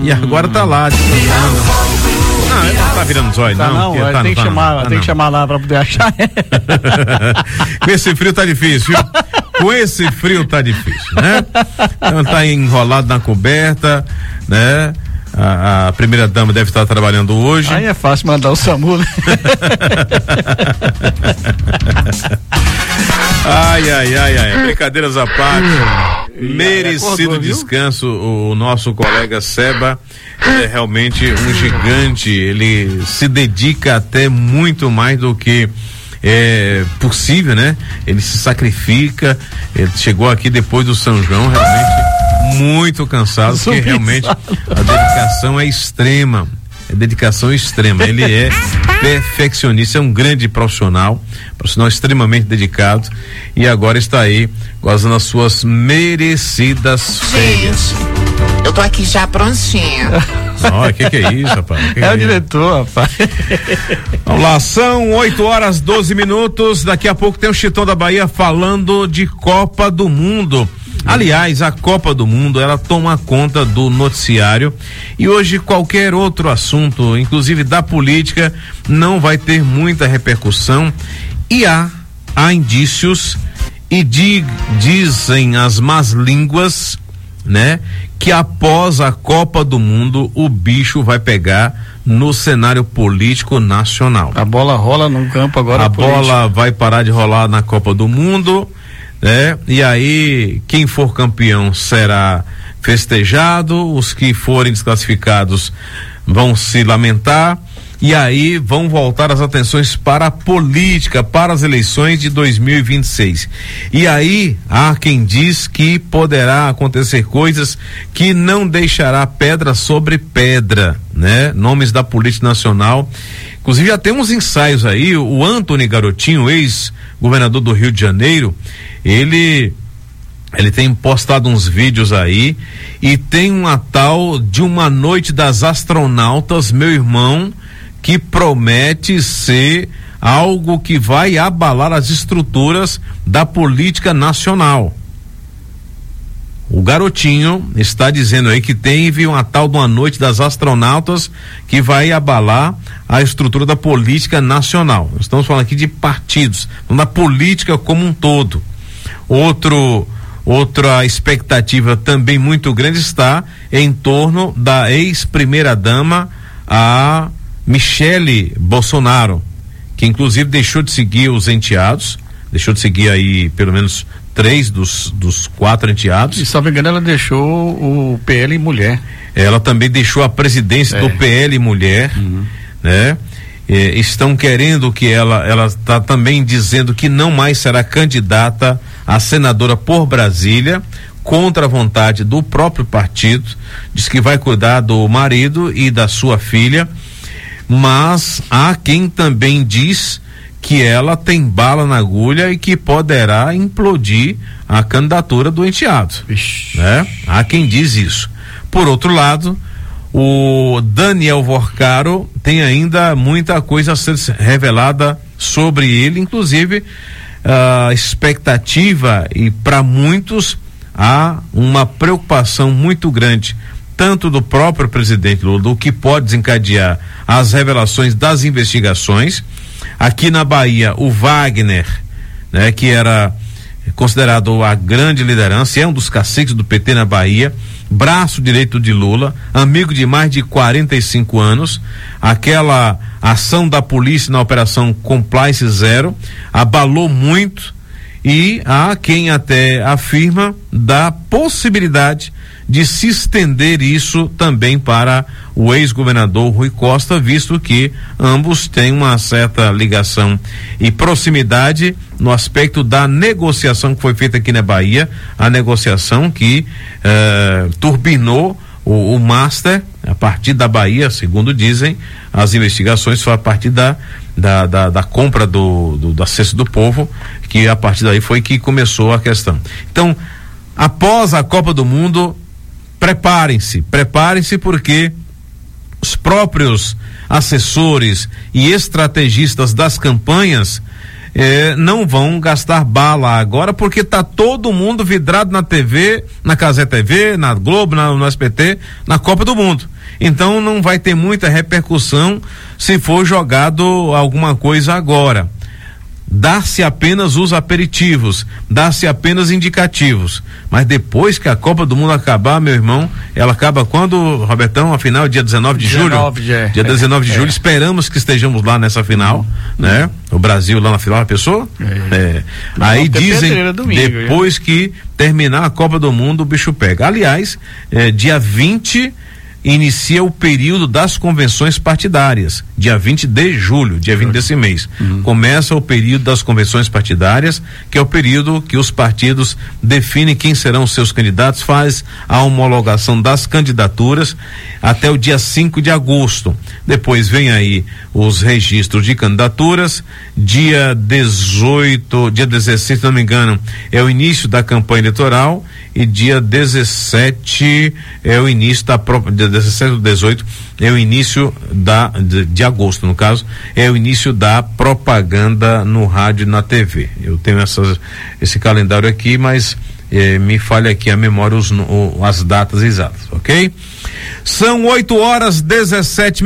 E agora tá lá. Não, ele não tá virando zóio, não. Tem que chamar lá pra poder achar. Com esse frio tá difícil, viu? Com esse frio tá difícil, né? Então tá enrolado na coberta, né? A primeira dama deve estar trabalhando hoje. Aí é fácil mandar o SAMU, né? Ai, brincadeiras à parte. Merecido descanso, o nosso colega Seba é realmente um gigante, ele se dedica até muito mais do que é possível, né? Ele se sacrifica, ele chegou aqui depois do São João, realmente muito cansado, porque realmente a dedicação é extrema. Ele é perfeccionista, é um grande profissional extremamente dedicado, e agora está aí gozando as suas merecidas férias. Eu tô aqui já prontinha. Olha, que é isso, rapaz? É o diretor, rapaz. Vamos lá, são 8h12. Daqui a pouco tem o Chitão da Bahia falando de Copa do Mundo. Aliás, a Copa do Mundo, ela toma conta do noticiário, e hoje qualquer outro assunto, inclusive da política, não vai ter muita repercussão, e há indícios, e dizem as más línguas, né, que após a Copa do Mundo o bicho vai pegar no cenário político nacional. A bola rola no campo agora. A bola vai parar de rolar na Copa do Mundo, né? E aí quem for campeão será festejado, os que forem desclassificados vão se lamentar, e aí vão voltar as atenções para a política, para as eleições de 2026. E aí há quem diz que poderá acontecer coisas que não deixará pedra sobre pedra, né? Nomes da política nacional. Inclusive já tem uns ensaios aí, o Antony Garotinho, ex-governador do Rio de Janeiro, ele tem postado uns vídeos aí, e tem uma tal de uma noite das astronautas, meu irmão, que promete ser algo que vai abalar as estruturas da política nacional. O Garotinho está dizendo aí que teve uma tal de uma noite das astronautas que vai abalar a estrutura da política nacional. Nós estamos falando aqui de partidos, da política como um todo. Outra expectativa também muito grande está em torno da ex-primeira-dama, a Michele Bolsonaro, que inclusive deixou de seguir os enteados, deixou de seguir aí pelo menos 3 dos 4 enteados. E se não me engano, ela deixou o PL Mulher. Ela também deixou a presidência do PL Mulher, né? Estão querendo que ela está também dizendo que não mais será candidata a senadora por Brasília, contra a vontade do próprio partido. Diz que vai cuidar do marido e da sua filha, mas há quem também diz que ela tem bala na agulha e que poderá implodir a candidatura do enteado, né? Há quem diz isso. Por outro lado, o Daniel Vorcaro tem ainda muita coisa a ser revelada sobre ele, inclusive a expectativa, e para muitos há uma preocupação muito grande, tanto do próprio presidente Lula, do que pode desencadear as revelações das investigações. Aqui na Bahia, o Wagner, né, que era considerado a grande liderança, é um dos caciques do PT na Bahia, braço direito de Lula, amigo de mais de 45 anos. Aquela ação da polícia na Operação Compliance Zero abalou muito, e há quem até afirma da possibilidade de se estender isso também para o ex-governador Rui Costa, visto que ambos têm uma certa ligação e proximidade no aspecto da negociação que foi feita aqui na Bahia, a negociação que turbinou o Master a partir da Bahia, segundo dizem as investigações, foi a partir da compra do acesso do povo, que a partir daí foi que começou a questão. Então, após a Copa do Mundo, preparem-se, porque os próprios assessores e estrategistas das campanhas não vão gastar bala agora, porque tá todo mundo vidrado na TV, na Cazé TV, na Globo, no SBT, na Copa do Mundo. Então não vai ter muita repercussão se for jogado alguma coisa agora. Dá-se apenas os aperitivos, dá-se apenas indicativos, mas depois que a Copa do Mundo acabar, meu irmão, ela acaba quando, Robertão? A final, dia 19 de julho? Dia 19 de julho, esperamos que estejamos lá nessa final, né? O Brasil lá na final, a pessoa? Aí dizem, depois que terminar a Copa do Mundo, o bicho pega. Aliás, dia 20 inicia o período das convenções partidárias, dia 20 de julho, dia 20 desse mês. Começa o período das convenções partidárias, que é o período que os partidos definem quem serão seus candidatos, faz a homologação das candidaturas até o dia 5 de agosto. Depois vem aí os registros de candidaturas, dia 18, dia 16, se não me engano, é o início da campanha eleitoral, e dia 17 é o início da dia 17 ou 18 é o início de agosto, no caso, é o início da propaganda no rádio e na TV. Eu tenho esse calendário aqui, mas me falha aqui a memória, as datas exatas, ok? São 8h17,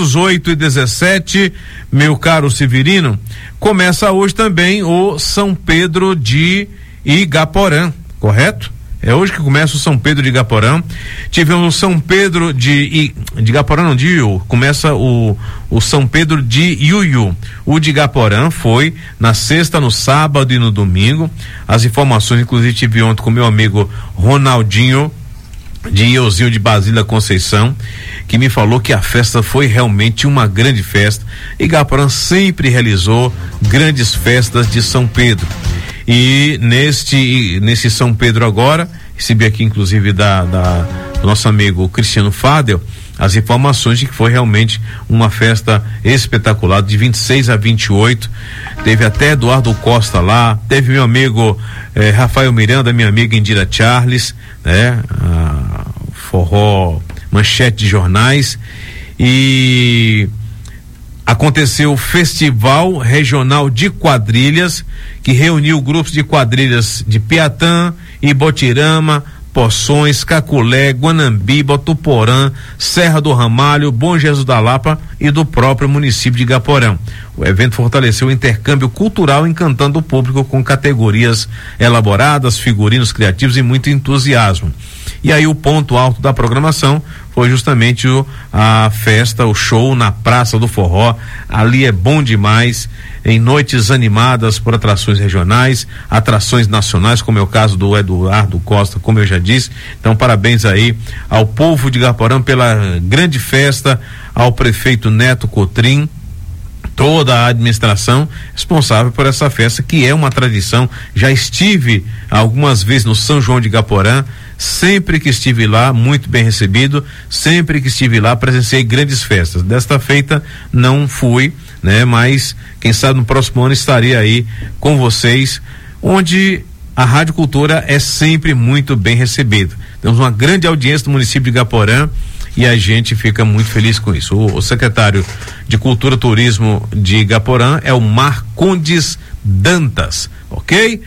8h17, meu caro Severino. Começa hoje também o São Pedro de Igaporã, correto? É hoje que começa o São Pedro de Igaporã. Tivemos o São Pedro de Igaporã, não, de Iuiú. Começa o São Pedro de Iuiú. O de Igaporã foi na sexta, no sábado e no domingo. As informações, inclusive, tive ontem com meu amigo Ronaldinho de Iozinho de Basília Conceição, que me falou que a festa foi realmente uma grande festa. Igaporã sempre realizou grandes festas de São Pedro. E nesse São Pedro agora, recebi aqui inclusive do nosso amigo Cristiano Fadel, as informações de que foi realmente uma festa espetacular, de 26 a 28, teve até Eduardo Costa lá, teve meu amigo Rafael Miranda, minha amiga Indira Charles, né? Forró, manchete de jornais, e aconteceu o Festival Regional de Quadrilhas, que reuniu grupos de quadrilhas de Piatã, Ibotirama, Poções, Caculé, Guanambi, Botuporã, Serra do Ramalho, Bom Jesus da Lapa e do próprio município de Igaporã. O evento fortaleceu o intercâmbio cultural, encantando o público com categorias elaboradas, figurinos criativos e muito entusiasmo. E aí o ponto alto da programação foi justamente a festa, o show na Praça do Forró. Ali é bom demais, em noites animadas por atrações regionais, atrações nacionais, como é o caso do Eduardo Costa, como eu já disse. Então, parabéns aí ao povo de Igaporã pela grande festa, ao prefeito Neto Cotrim, toda a administração responsável por essa festa, que é uma tradição. Já estive algumas vezes no São João de Igaporã, sempre que estive lá, muito bem recebido, sempre que estive lá, presenciei grandes festas. Desta feita não fui, né? Mas quem sabe no próximo ano estarei aí com vocês, onde a Rádio Cultura é sempre muito bem recebida. Temos uma grande audiência do município de Igaporã e a gente fica muito feliz com isso. O secretário de Cultura e Turismo de Igaporã é o Marcondes Dantas, ok?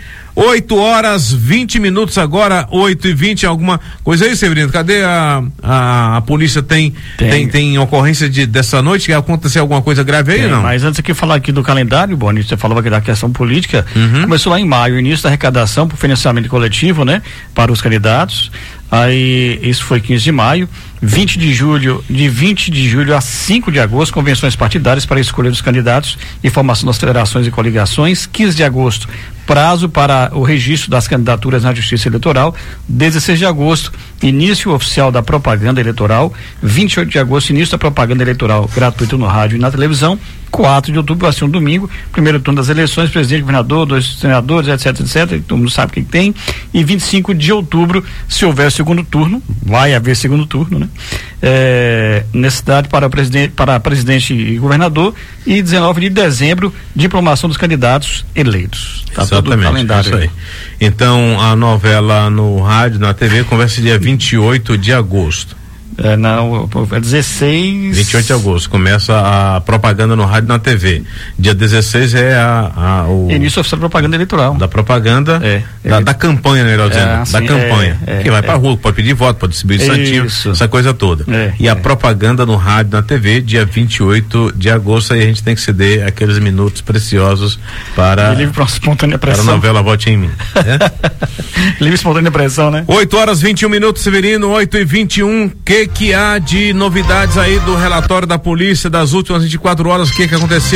8h20 agora, 8h20, alguma coisa aí, Severino? Cadê a polícia? Tem ocorrência dessa noite? Que aconteceu alguma coisa grave aí, não? Mas antes aqui falar aqui do calendário, Boni, você falava aqui da questão política, começou lá em maio, o início da arrecadação por financiamento coletivo, né? Para os candidatos. Aí, isso foi 15 de maio, de 20 de julho a 5 de agosto, convenções partidárias para escolher os candidatos e formação das federações e coligações. 15 de agosto, prazo para o registro das candidaturas na Justiça Eleitoral. 16 de agosto, início oficial da propaganda eleitoral. 28 de agosto, início da propaganda eleitoral gratuita no rádio e na televisão. 4 de outubro, vai ser um domingo, primeiro turno das eleições, presidente, governador, 2 senadores, etc, todo mundo sabe o que tem. E 25 de outubro, se houver segundo turno, vai haver segundo turno, né? Necessidade para presidente e governador, e 19 de dezembro, diplomação dos candidatos eleitos. Tá. Exatamente, todo o calendário isso aí. Então, a novela no rádio, na TV, começa dia 28 de agosto. Não, é 16... 28 de agosto, começa a propaganda no rádio e na TV. Dia 16 é o início oficial da propaganda eleitoral. Da propaganda, da campanha, né, da campanha. Que vai pra rua, pode pedir voto, pode distribuir santinho, essa coisa toda. A propaganda no rádio e na TV, dia 28 de agosto, aí a gente tem que ceder aqueles minutos preciosos para livre para espontânea pressão. Para a novela Vote em Mim. Livre espontânea pressão, né? 8h21, Severino, 8h21. Que há de novidades aí do relatório da polícia das últimas 24 horas? O que aconteceu?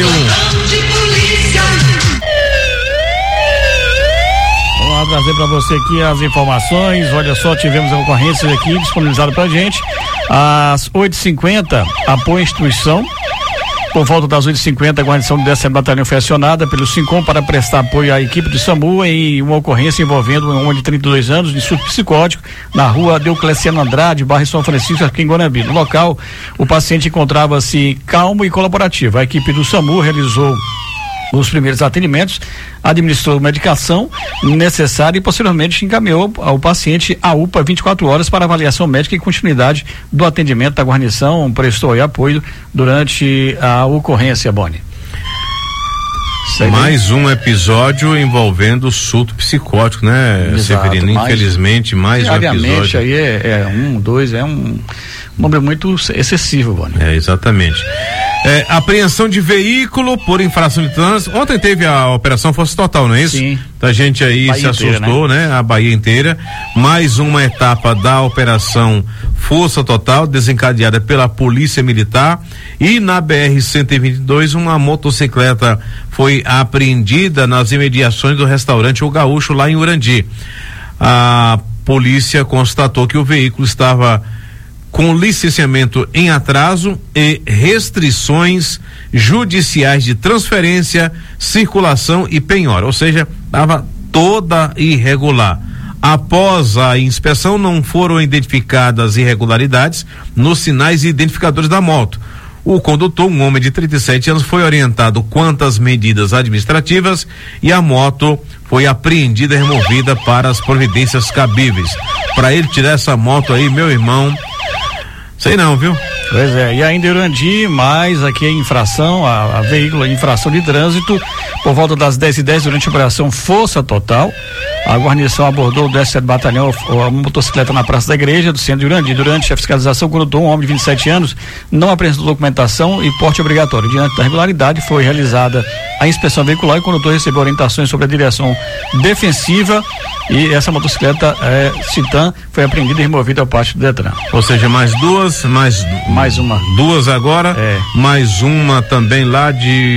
Vamos trazer para você aqui as informações. Olha só, tivemos a ocorrência aqui disponibilizada pra gente. Às 8h50, apoio à instituição. Por volta das 8h50, a guarnição do 10º Batalhão foi acionada pelo SINCOM para prestar apoio à equipe do SAMU em uma ocorrência envolvendo um homem de 32 anos de surto psicótico na rua Diocleciano Andrade, bairro São Francisco, aqui em Guanambi. No local, o paciente encontrava-se calmo e colaborativo. A equipe do SAMU realizou os primeiros atendimentos, administrou medicação necessária e posteriormente encaminhou ao paciente à UPA 24 horas para avaliação médica e continuidade do atendimento. A guarnição prestou apoio durante a ocorrência, Boni. Mais um episódio envolvendo surto psicótico, né, Severino? Infelizmente, mais um episódio. Aí é um número muito excessivo, Boni. Exatamente. Apreensão de veículo por infração de trânsito. Ontem teve a operação Força Total, não é isso? Sim. A gente aí Bahia se assustou, inteira, né? A Bahia inteira. Mais uma etapa da operação Força Total, desencadeada pela Polícia Militar. E na BR-122, uma motocicleta foi apreendida nas imediações do restaurante O Gaúcho, lá em Urandi. A polícia constatou que o veículo estava com licenciamento em atraso e restrições judiciais de transferência, circulação e penhora, ou seja, estava toda irregular. Após a inspeção, não foram identificadas irregularidades nos sinais e identificadores da moto. O condutor, um homem de 37 anos, foi orientado quanto às medidas administrativas e a moto foi apreendida e removida para as providências cabíveis. Para ele tirar essa moto aí, meu irmão, sei não, viu? Pois é, e ainda Urandi, mais aqui a infração, a veículo, a infração de trânsito, por volta das 10h10, durante a operação Força Total, a guarnição abordou o 17º Batalhão, a motocicleta na Praça da Igreja do centro de Urandi. Durante a fiscalização, condutor, um homem de 27 anos, não apresentou documentação e porte obrigatório. Diante da regularidade, foi realizada a inspeção veicular e o condutor recebeu orientações sobre a direção defensiva e essa motocicleta Citan foi apreendida e removida ao pátio do Detran. Ou seja, mais uma. Duas agora, mais uma também lá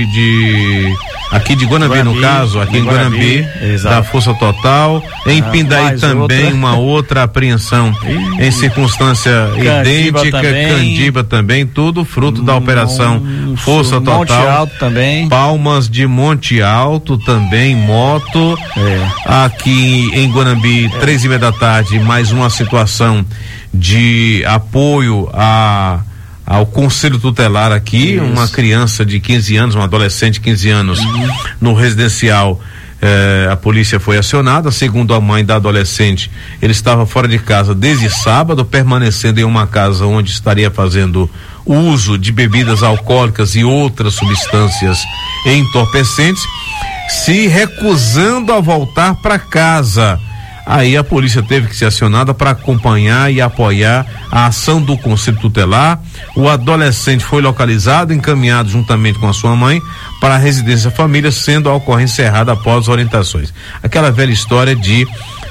aqui de Guanambi, no caso, aqui em Guanambi, da Força Total. Em Pindaí também uma outra apreensão em circunstância idêntica, Candiba também, tudo fruto da operação Força Total. Monte Alto também. Palmas de Monte Alto também, moto. Aqui em Guanambi, 3h30 da tarde, mais uma situação de apoio ao Conselho Tutelar aqui, uma criança de 15 anos, um adolescente de 15 anos, no residencial. A polícia foi acionada. Segundo a mãe da adolescente, ele estava fora de casa desde sábado, permanecendo em uma casa onde estaria fazendo uso de bebidas alcoólicas e outras substâncias entorpecentes, se recusando a voltar para casa. Aí a polícia teve que ser acionada para acompanhar e apoiar a ação do Conselho Tutelar. O adolescente foi localizado, encaminhado juntamente com a sua mãe para a residência família, sendo a ocorrência encerrada após orientações. Aquela velha história de,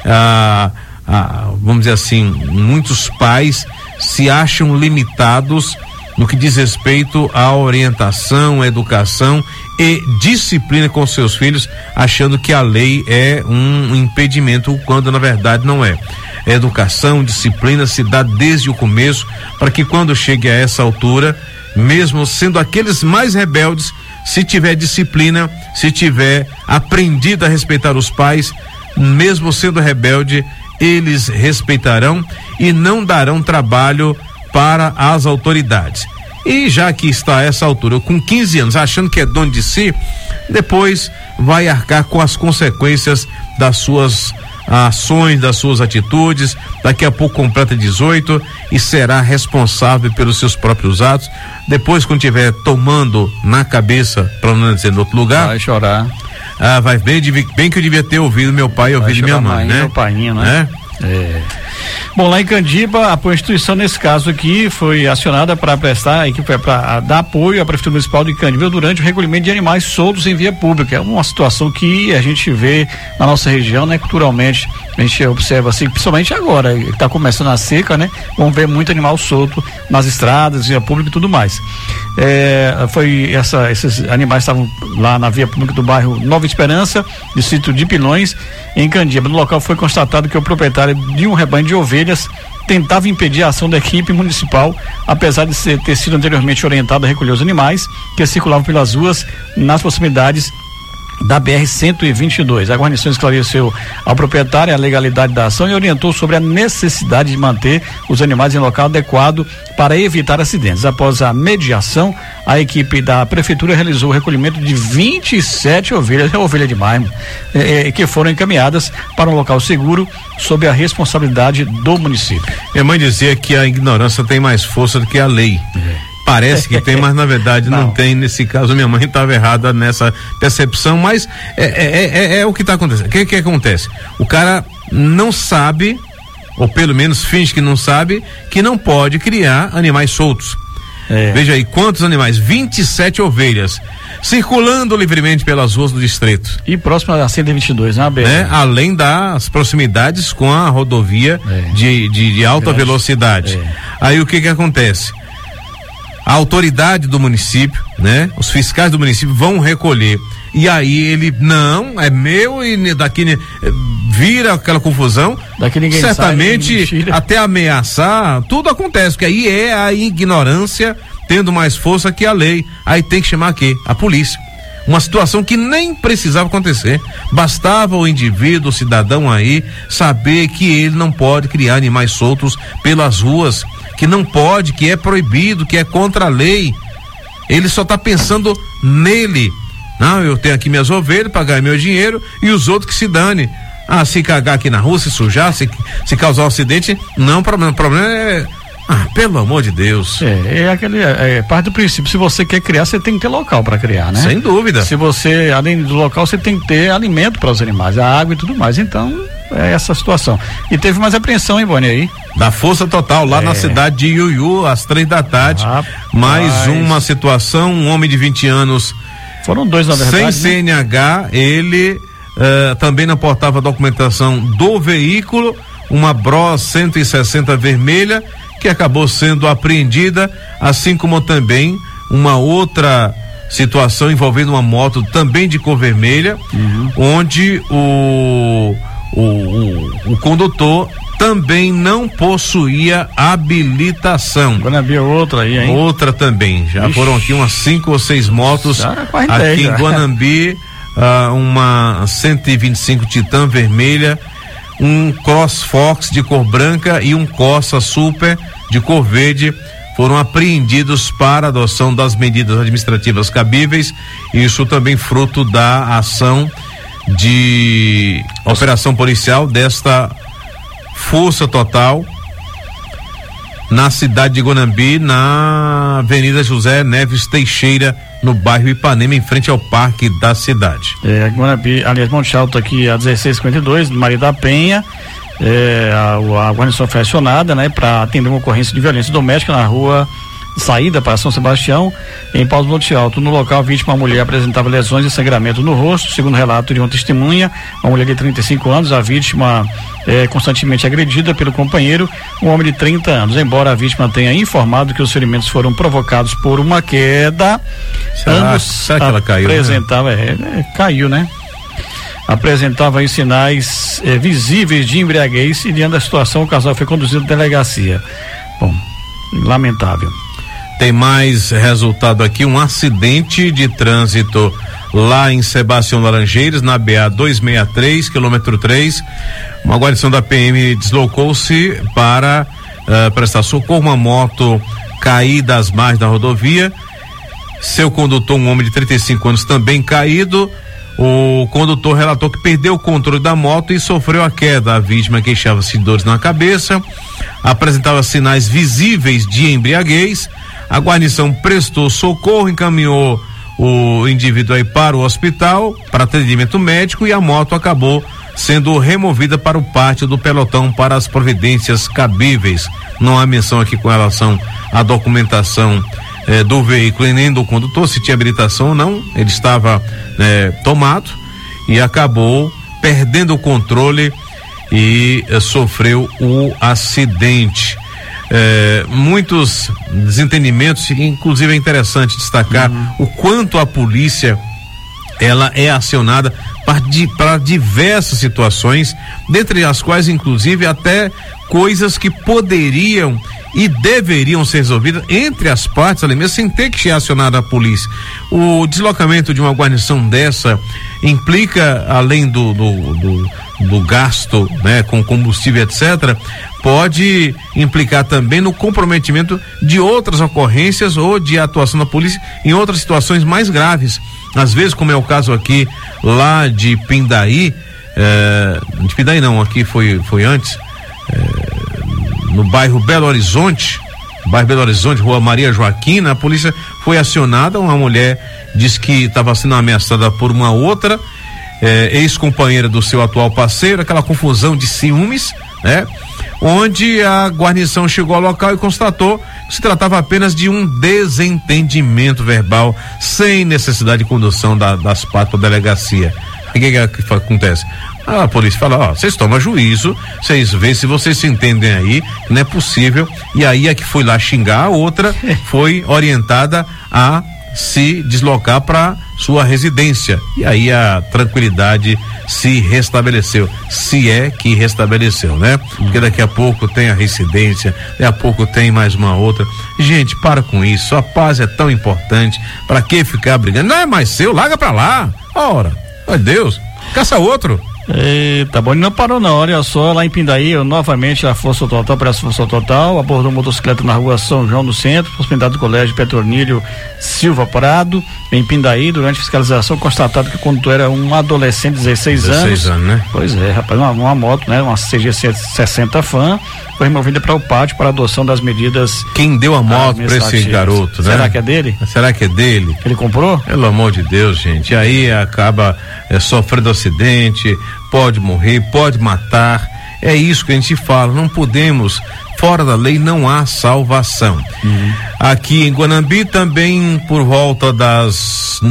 vamos dizer assim, muitos pais se acham limitados no que diz respeito à orientação, à educação e disciplina com seus filhos, achando que a lei é um impedimento, quando na verdade não é. A educação, disciplina se dá desde o começo, para que quando chegue a essa altura, mesmo sendo aqueles mais rebeldes, se tiver disciplina, se tiver aprendido a respeitar os pais, mesmo sendo rebelde, eles respeitarão e não darão trabalho para as autoridades. E já que está a essa altura, com 15 anos, achando que é dono de si, depois vai arcar com as consequências das suas ações das suas atitudes, daqui a pouco completa 18 e será responsável pelos seus próprios atos. Depois, quando estiver tomando na cabeça, para não dizer em outro lugar, vai chorar. Vai bem que eu devia ter ouvido meu pai e ouvido minha mãe, né? Meu paiinho, né? Bom, lá em Candiba, a Constituição, nesse caso aqui, foi acionada para prestar, para dar apoio à Prefeitura Municipal de Candiba durante o recolhimento de animais soltos em via pública. É uma situação que a gente vê na nossa região, né? Culturalmente, a gente observa assim, principalmente agora, que está começando a seca, né? Vamos ver muito animal solto nas estradas, via pública e tudo mais. Esses animais estavam lá na via pública do bairro Nova Esperança, distrito de Pilões, em Candiba. No local foi constatado que o proprietário de um rebanho de ovelhas tentava impedir a ação da equipe municipal, apesar de ter sido anteriormente orientado a recolher os animais que circulavam pelas ruas nas proximidades da BR-122. A guarnição esclareceu ao proprietário a legalidade da ação e orientou sobre a necessidade de manter os animais em local adequado para evitar acidentes. Após a mediação, a equipe da prefeitura realizou o recolhimento de 27 ovelhas, ovelha demais, que foram encaminhadas para um local seguro sob a responsabilidade do município. Minha mãe dizia que a ignorância tem mais força do que a lei. Parece que tem, mas na verdade não tem. Nesse caso, minha mãe estava errada nessa percepção, mas é o que está acontecendo. O que acontece? O cara não sabe, ou pelo menos finge que não sabe, que não pode criar animais soltos. Veja aí quantos animais, 27 ovelhas circulando livremente pelas ruas do distrito. E próximo a 122, né? Além das proximidades com a rodovia de alta velocidade. Aí o que acontece? A autoridade do município, né? Os fiscais do município vão recolher. E aí ele, não, é meu, e daqui vira aquela confusão. Daqui ninguém certamente sai, até ameaçar, tudo acontece, porque aí é a ignorância tendo mais força que a lei. Aí tem que chamar aqui a polícia. Uma situação que nem precisava acontecer. Bastava o indivíduo, o cidadão aí, saber que ele não pode criar animais soltos pelas ruas, que não pode, que é proibido, que é contra a lei. Ele só está pensando nele. Não, eu tenho aqui minhas ovelhas para ganhar meu dinheiro e os outros que se dane. Se cagar aqui na rua, se sujar, se causar um acidente, não, o problema é... pelo amor de Deus. É parte do princípio. Se você quer criar, você tem que ter local para criar, né? Sem dúvida. Se você, além do local, você tem que ter alimento para os animais, a água e tudo mais. Então, é essa situação. E teve mais apreensão, hein, Boni, aí? Da Força Total, lá na cidade de Iuiú, às 3h. Mais uma situação, um homem de 20 anos. Foram dois, na verdade. Sem CNH, ele também não portava documentação do veículo, uma Bros 160 vermelha, que acabou sendo apreendida, assim como também uma outra situação envolvendo uma moto também de cor vermelha, onde o condutor também não possuía habilitação. Guanambi é outra aí, hein? Outra também. Já foram aqui umas 5 ou 6 motos aqui em Guanambi, uma 125 Titan vermelha, um Cross Fox de cor branca e um Corsa Super de cor verde foram apreendidos para adoção das medidas administrativas cabíveis. Isso também fruto da ação de operação policial desta Força Total na cidade de Guanambi, na Avenida José Neves Teixeira, no bairro Ipanema, em frente ao parque da cidade. Guanambi, aliás, Monte Alto aqui a 1652, Maria da Penha. A guarnição foi acionada, né, para atender uma ocorrência de violência doméstica na rua saída para São Sebastião, em Paus Monte Alto. No local, a vítima, uma mulher, apresentava lesões e sangramento no rosto. Segundo relato de uma testemunha, uma mulher de 35 anos, a vítima é constantemente agredida pelo companheiro, um homem de 30 anos. Embora a vítima tenha informado que os ferimentos foram provocados por uma queda, será que ela caiu? Apresentava, caiu, né? Apresentava sinais visíveis de embriaguez e, diante da situação, o casal foi conduzido à delegacia. Bom, lamentável. Tem mais resultado aqui, um acidente de trânsito lá em Sebastião Laranjeiras, na BA 263, quilômetro 3. Uma guarnição da PM deslocou-se para prestar socorro, uma moto caída às margens da rodovia. Seu condutor, um homem de 35 anos, também caído. O condutor relatou que perdeu o controle da moto e sofreu a queda. A vítima queixava-se de dores na cabeça, apresentava sinais visíveis de embriaguez. A guarnição prestou socorro, encaminhou o indivíduo aí para o hospital para atendimento médico e a moto acabou sendo removida para o pátio do pelotão para as providências cabíveis. Não há menção aqui com relação à documentação do veículo e nem do condutor, se tinha habilitação ou não. Ele estava tomado e acabou perdendo o controle e sofreu o acidente. Muitos desentendimentos, inclusive é interessante destacar o quanto a polícia ela é acionada para diversas situações, dentre as quais inclusive até coisas que poderiam e deveriam ser resolvidas entre as partes ali mesmo, sem ter que ser acionada a polícia. O deslocamento de uma guarnição dessa implica, além do gasto, né, com combustível, etc., pode implicar também no comprometimento de outras ocorrências ou de atuação da polícia em outras situações mais graves. Às vezes, como é o caso aqui lá de Pindaí, aqui foi antes, no bairro Belo Horizonte, Rua Maria Joaquina, a polícia foi acionada. Uma mulher disse que estava sendo ameaçada por uma outra ex-companheira do seu atual parceiro, aquela confusão de ciúmes, né? Onde a guarnição chegou ao local e constatou que se tratava apenas de um desentendimento verbal, sem necessidade de condução das partes para a delegacia. O que acontece? A polícia fala, vocês tomam juízo, vocês veem se vocês se entendem aí, não é possível. E aí a que foi lá xingar, a outra foi orientada a se deslocar para sua residência. E aí a tranquilidade se restabeleceu, se é que restabeleceu, né? Porque daqui a pouco tem a residência, daqui a pouco tem mais uma outra. Gente, para com isso, a paz é tão importante, para que ficar brigando? Não é mais seu, larga pra lá. Ora, meu Deus, caça outro. Tá bom, ele não parou não, olha só, lá em Pindaí, novamente a Força Total abordou motocicleta na rua São João do Centro, proximidade do Colégio Petronílio Silva Prado, em Pindaí. Durante fiscalização, constatado que o condutor era um adolescente de 16 anos, né? Pois é, rapaz, uma moto, né, uma CG 60 Fan, foi removida para o pátio para adoção das medidas. Quem deu a moto para esse garoto, né? Será que é dele? Será que é dele? Ele comprou? Pelo amor de Deus, gente, aí acaba sofrendo acidente, pode morrer, pode matar. É isso que a gente fala, não podemos, fora da lei não há salvação. Aqui em Guanambi também por volta das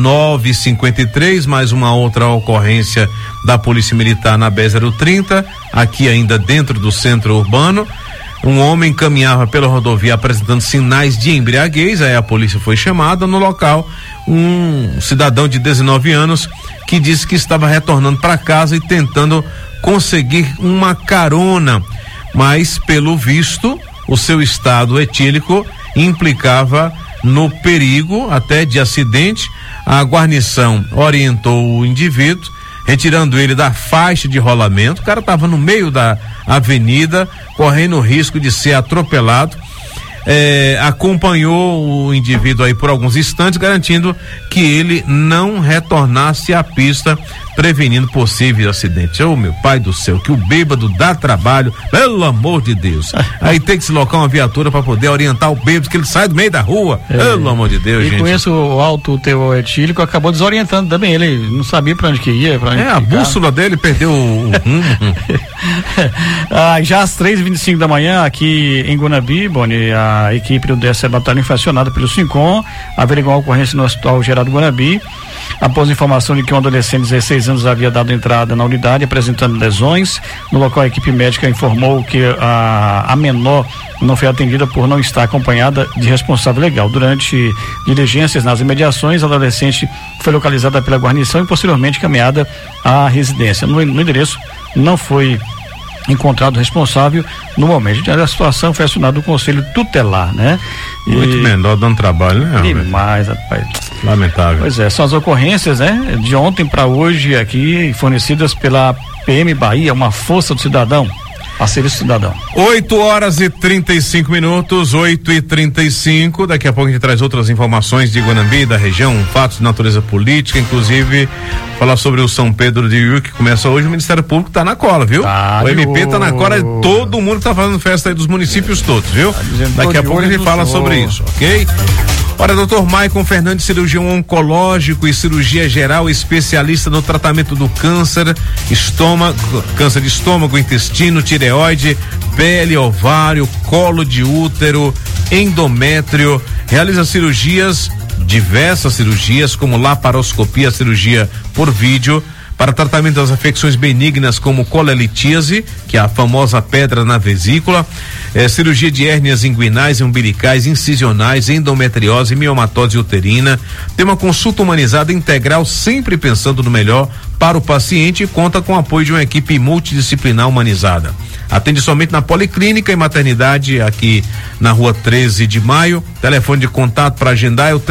9h53, mais uma outra ocorrência da Polícia Militar na BR-030, aqui ainda dentro do centro urbano. Um homem caminhava pela rodovia apresentando sinais de embriaguez, aí a polícia foi chamada. No local, um cidadão de 19 anos que disse que estava retornando para casa e tentando conseguir uma carona, mas pelo visto o seu estado etílico implicava no perigo até de acidente. A guarnição orientou o indivíduo, retirando ele da faixa de rolamento. O cara estava no meio da avenida, correndo o risco de ser atropelado. Acompanhou o indivíduo aí por alguns instantes, garantindo que ele não retornasse à pista, prevenindo possíveis acidentes. Meu pai do céu, que o bêbado dá trabalho, pelo amor de Deus. Aí tem que se locar uma viatura para poder orientar o bêbado, que ele sai do meio da rua, pelo amor de Deus, gente. E com isso, o alto teor etílico acabou desorientando também, ele não sabia para onde que ia, a bússola dele perdeu o já às 3h25 da manhã, aqui em Guanambi, Boni, a equipe do 10ª Batalhão foi acionada pelo SINCOM, averiguou a ocorrência no Hospital Geraldo Guanambi, após informação de que um adolescente de 16 anos havia dado entrada na unidade apresentando lesões. No local, a equipe médica informou que a menor não foi atendida por não estar acompanhada de responsável legal. Durante diligências nas imediações, a adolescente foi localizada pela guarnição e posteriormente encaminhada à residência. No endereço não foi encontrado o responsável no momento. A situação foi acionada do Conselho Tutelar, né? Muito menor, dando trabalho, né? Demais, rapaz. Lamentável. Pois é, são as ocorrências, né? De ontem para hoje aqui, fornecidas pela PM Bahia, uma Força do Cidadão. a serviço cidadão. 8h35, 8h35. Daqui a pouco a gente traz outras informações de Guanambi, da região, fatos de natureza política, inclusive falar sobre o São Pedro de Iuí, que começa hoje. O Ministério Público tá na cola, viu? O MP tá na cola, todo mundo tá fazendo festa aí dos municípios todos, viu? Daqui a pouco a gente fala sobre isso, ok? Ora, Dr. Maicon Fernandes, cirurgião oncológico e cirurgia geral, especialista no tratamento do câncer de estômago, intestino, tireoide, pele, ovário, colo de útero, endométrio, realiza diversas cirurgias, como laparoscopia, cirurgia por vídeo, para tratamento das afecções benignas como colelitíase, que é a famosa pedra na vesícula, cirurgia de hérnias inguinais e umbilicais, incisionais, endometriose, miomatose uterina. Tem uma consulta humanizada integral, sempre pensando no melhor para o paciente, e conta com o apoio de uma equipe multidisciplinar humanizada. Atende somente na Policlínica e Maternidade, aqui na Rua 13 de Maio. Telefone de contato para agendar é o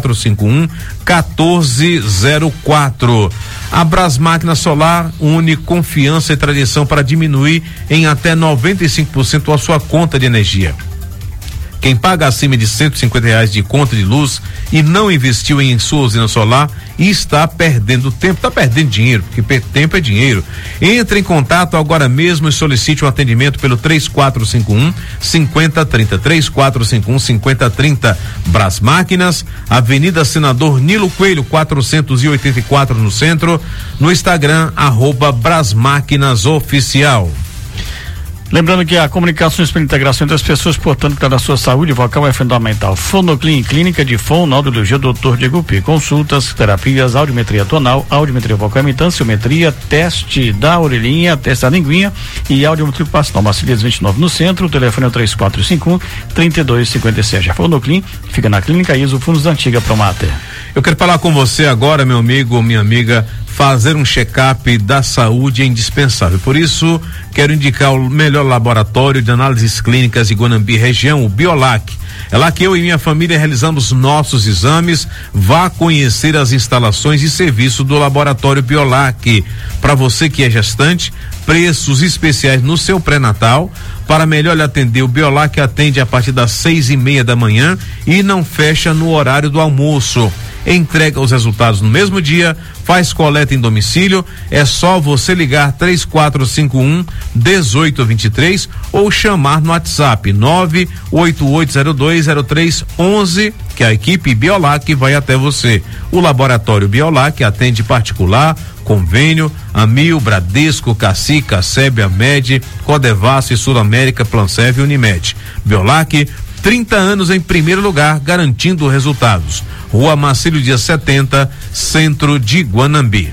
3451-1404. A Brasmáquina Solar une confiança e tradição para diminuir em até 95% a sua conta de energia. Quem paga acima de R$150 de conta de luz e não investiu em sua usina solar está perdendo tempo, está perdendo dinheiro, porque tempo é dinheiro. Entre em contato agora mesmo e solicite um atendimento pelo 3451-5030, 3451-5030. Brasmáquinas, Avenida Senador Nilo Coelho, 484 no centro, no Instagram, @Brasmáquinasoficial. Lembrando que a comunicação e a integração entre as pessoas, portanto, que da sua saúde vocal é fundamental. Fonoclin, clínica de fonoaudiologia, Dr. Diego P. Consultas, terapias, audiometria tonal, audiometria vocal imitância, ciometria, teste da orelhinha, teste da linguinha e audiometria ocupacional. Marcílias 29 no centro, o telefone é o 3451-3257. A Fonoclin fica na clínica ISO Fundos da Antiga Promater. Eu quero falar com você agora, meu amigo ou minha amiga. Fazer um check-up da saúde é indispensável. Por isso, quero indicar o melhor laboratório de análises clínicas de Guanambi região, o Biolac. É lá que eu e minha família realizamos nossos exames. Vá conhecer as instalações e serviços do laboratório Biolac. Para você que é gestante, preços especiais no seu pré-natal. Para melhor lhe atender, o Biolac atende a partir das 6:30 da manhã e não fecha no horário do almoço. Entrega os resultados no mesmo dia, faz coleta em domicílio. É só você ligar 3451-1823 ou chamar no WhatsApp 988020311, que a equipe Biolac vai até você. O laboratório Biolac atende particular, convênio, Amil, Bradesco, Caci, Caceb, Amed, Codevasf, Sul América, Plansev e Unimed. Biolac, 30 anos em primeiro lugar, garantindo resultados. Rua Marcílio Dias 70, centro de Guanambi.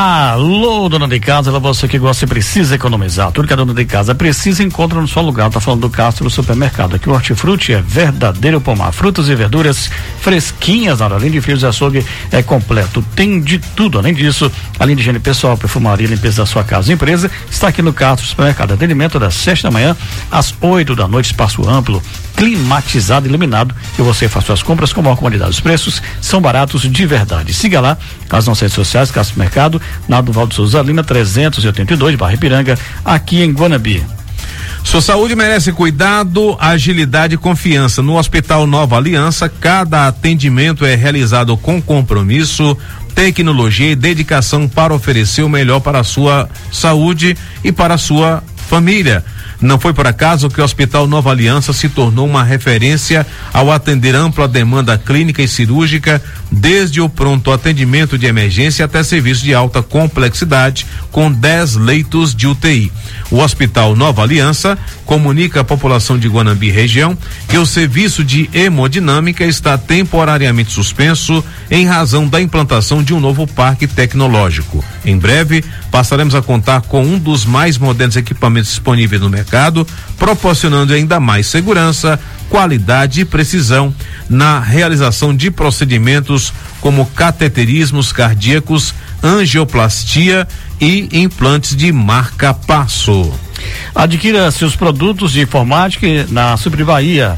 Alô, dona de casa, você que gosta e precisa economizar. Tudo que a dona de casa precisa encontra no seu lugar. Tá falando do Castro Supermercado. Aqui o Hortifruti é verdadeiro pomar. Frutas e verduras fresquinhas, além de frios e açougue, é completo. Tem de tudo. Além disso, além de higiene pessoal, perfumaria, limpeza da sua casa e empresa, está aqui no Castro Supermercado. Atendimento das 7 da manhã às 8 da noite, espaço amplo, climatizado e iluminado, e você faz suas compras com maior qualidade. Os preços são baratos de verdade. Siga lá as nossas redes sociais, Castro Supermercado, na Duvaldo Souza Lima 382, Barra Ipiranga, aqui em Guanambi. Sua saúde merece cuidado, agilidade e confiança. No Hospital Nova Aliança, cada atendimento é realizado com compromisso, tecnologia e dedicação para oferecer o melhor para a sua saúde e para a sua família. Não foi por acaso que o Hospital Nova Aliança se tornou uma referência ao atender ampla demanda clínica e cirúrgica, desde o pronto atendimento de emergência até serviço de alta complexidade, com 10 leitos de UTI. O Hospital Nova Aliança comunica à população de Guanambi região que o serviço de hemodinâmica está temporariamente suspenso em razão da implantação de um novo parque tecnológico. Em breve, passaremos a contar com um dos mais modernos equipamentos disponíveis no mercado, proporcionando ainda mais segurança, qualidade e precisão na realização de procedimentos como cateterismos cardíacos, angioplastia e implantes de marca-passo. Adquira seus produtos de informática na Super Bahia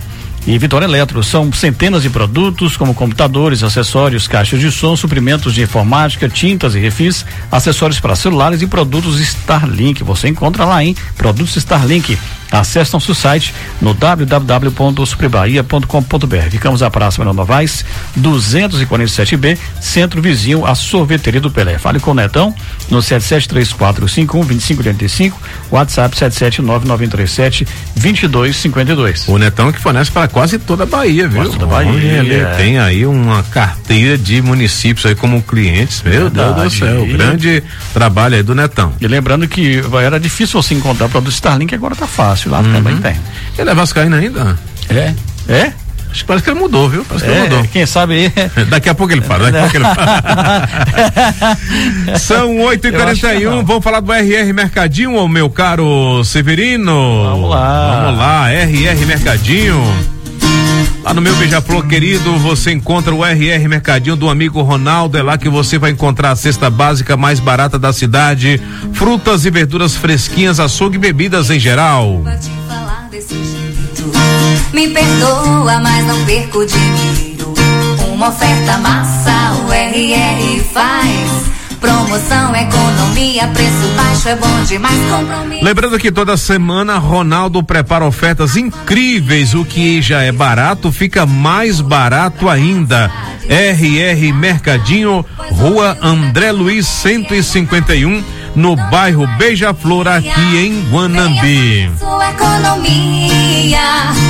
e Vitória Eletro. São centenas de produtos como computadores, acessórios, caixas de som, suprimentos de informática, tintas e refis, acessórios para celulares e produtos Starlink. Você encontra lá em Produtos Starlink. Acesse nosso site no www.supribahia.com.br. Ficamos à Praça Manuel Novaes, 247B, centro vizinho à Sorveteria do Pelé. Fale com o Netão no 7734512585, WhatsApp 77991372252. O Netão que fornece para quase toda a Bahia, viu? Quase toda a Bahia. Ele tem aí uma carteira de municípios aí como clientes, meu Deus do céu, grande trabalho aí do Netão. E lembrando que era difícil você encontrar produto Starlink, agora tá fácil. Lá também tem. Ele é vascaíno ainda? É? Acho que parece que ele mudou, viu? Parece que ele mudou. Quem sabe Daqui a pouco ele fala, São 8h41, vamos falar do RR Mercadinho, ô meu caro Severino. Vamos lá, RR Mercadinho. Lá no meu Beija-Flor querido, você encontra o RR Mercadinho do amigo Ronaldo. É lá que você vai encontrar a cesta básica mais barata da cidade, frutas e verduras fresquinhas, açougue e bebidas em geral. Me perdoa, mas não perco dinheiro. Uma oferta massa, o RR faz. Promoção, economia, preço baixo, é bom demais, compromisso. Lembrando que toda semana Ronaldo prepara ofertas incríveis. O que já é barato fica mais barato ainda. RR Mercadinho, Rua André Luiz 151, no bairro Beija-Flor, aqui em Guanambi. Sua economia,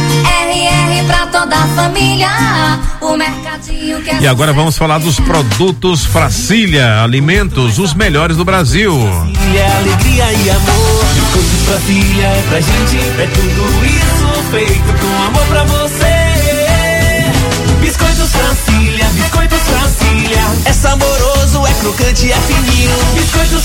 RR pra toda a família. O mercadinho que é. E agora vamos falar dos produtos Fracília, alimentos os melhores do Brasil. Alegria e amor, biscoitos Fracília é pra gente, é tudo isso feito com amor pra você. Biscoitos Fracília, é saboroso, é crocante, é fininho. Biscoitos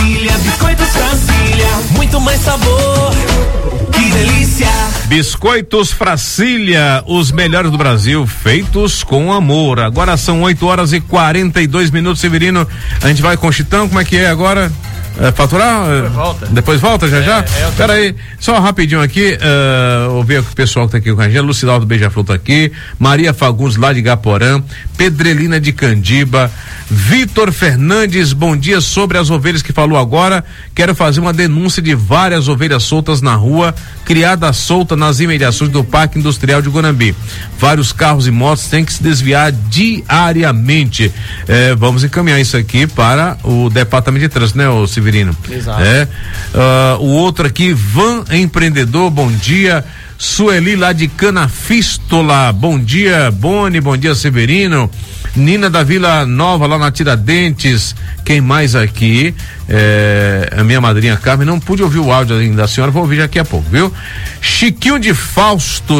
Fracília, muito mais sabor, que delícia. Biscoitos Fracília, os melhores do Brasil, feitos com amor. Agora são 8h42, Severino. A gente vai com o Chitão, como é que é agora? Faturar? Depois volta já? Pera aí, só rapidinho aqui, ouvir o pessoal que tá aqui com a gente. Lucidaldo Beija-Flor tá aqui, Maria Fagundes lá de Gaporã, Pedrelina de Candiba, Vitor Fernandes, bom dia. Sobre as ovelhas que falou agora, quero fazer uma denúncia de várias ovelhas soltas na rua, criadas soltas nas imediações do Parque Industrial de Guanambi. Vários carros e motos têm que se desviar diariamente. Vamos encaminhar isso aqui para o Departamento de Trânsito, né, ô Severino? Exato. O outro aqui, Van Empreendedor, bom dia. Sueli lá de Canafístola, bom dia, Boni, bom dia, Severino. Nina da Vila Nova lá na Tiradentes, quem mais aqui? A minha madrinha Carmen, não pude ouvir o áudio ainda da senhora, vou ouvir daqui a pouco, viu? Chiquinho de Fausto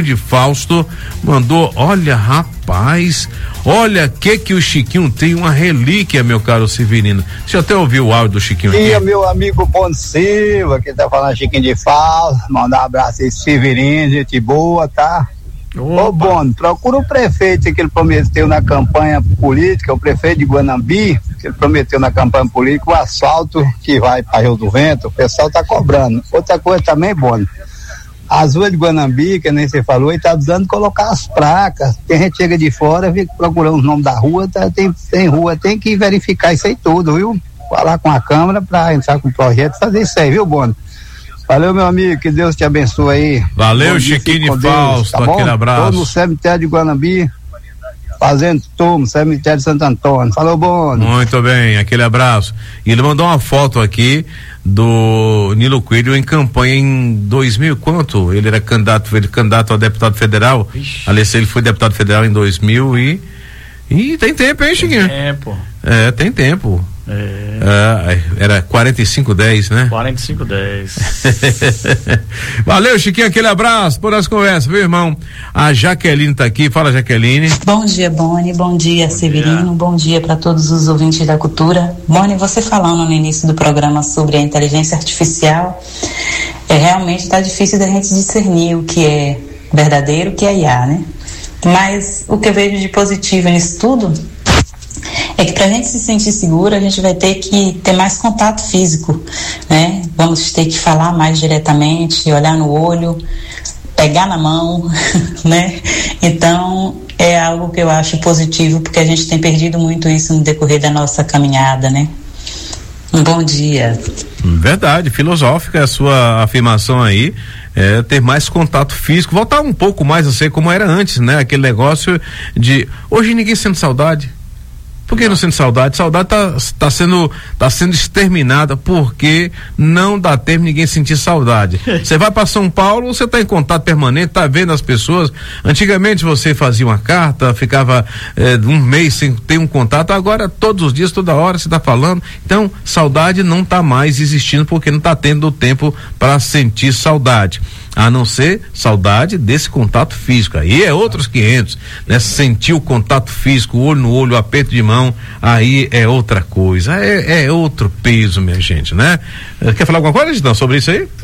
mandou, olha rapaz, olha que o Chiquinho tem uma relíquia, meu caro Severino. Deixa eu até ouvir o áudio do Chiquinho aqui. E meu amigo Boni Silva, que tá falando Chiquinho de Fausto, mandar um abraço aí, Severino, gente boa, tá? Ô Boni, procura o prefeito que ele prometeu na campanha política, o prefeito de Guanambi, que ele prometeu na campanha política o asfalto que vai para Rio do Vento, o pessoal tá cobrando. Outra coisa também, Boni, as ruas de Guanambi, que nem você falou, ele tá precisando colocar as placas, tem gente chega de fora, fica procurando os nomes da rua, tem rua, tem que verificar isso aí tudo, viu? Falar com a Câmara para entrar com o projeto, fazer isso aí, viu, Boni? Valeu, meu amigo, que Deus te abençoe aí. Valeu, Chiquinho de Fausto, tá aquele abraço. Tô no cemitério de Guanambi, fazendo turno, cemitério de Santo Antônio. Falou, Boni. Muito bem, aquele abraço. E ele mandou uma foto aqui do Nilo Coelho em campanha em 2000, quanto? Ele era candidato a deputado federal. Aliás, ele foi deputado federal em 2000 e tem tempo, hein, Chiquinho? Tem tempo. Era 4510, né? 4510. Valeu, Chiquinho, aquele abraço, por as conversas, viu, irmão? A Jaqueline tá aqui, fala, Jaqueline. Bom dia, Boni, bom dia, Severino, bom dia para todos os ouvintes da cultura. Boni, você falando no início do programa sobre a inteligência artificial, realmente tá difícil da gente discernir o que é verdadeiro, o que é IA, né? Mas o que eu vejo de positivo nisso tudo é que para a gente se sentir seguro, a gente vai ter que ter mais contato físico, né? Vamos ter que falar mais diretamente, olhar no olho, pegar na mão, né? Então, é algo que eu acho positivo, porque a gente tem perdido muito isso no decorrer da nossa caminhada, né? Um bom dia. Verdade, filosófica a sua afirmação aí, ter mais contato físico, voltar um pouco mais a ser como era antes, né? Aquele negócio de, hoje ninguém sente saudade. Por que não sente saudade? Saudade tá sendo exterminada porque não dá tempo ninguém sentir saudade. Você vai para São Paulo, você tá em contato permanente, tá vendo as pessoas. Antigamente você fazia uma carta, ficava um mês sem ter um contato, agora todos os dias, toda hora você tá falando. Então, saudade não tá mais existindo porque não tá tendo tempo para sentir saudade. A não ser saudade desse contato físico. Aí é outros 500, né? Sentir o contato físico, olho no olho, aperto de mão, aí é outra coisa, é outro peso, minha gente, né? Quer falar alguma coisa, Gidão, sobre isso aí?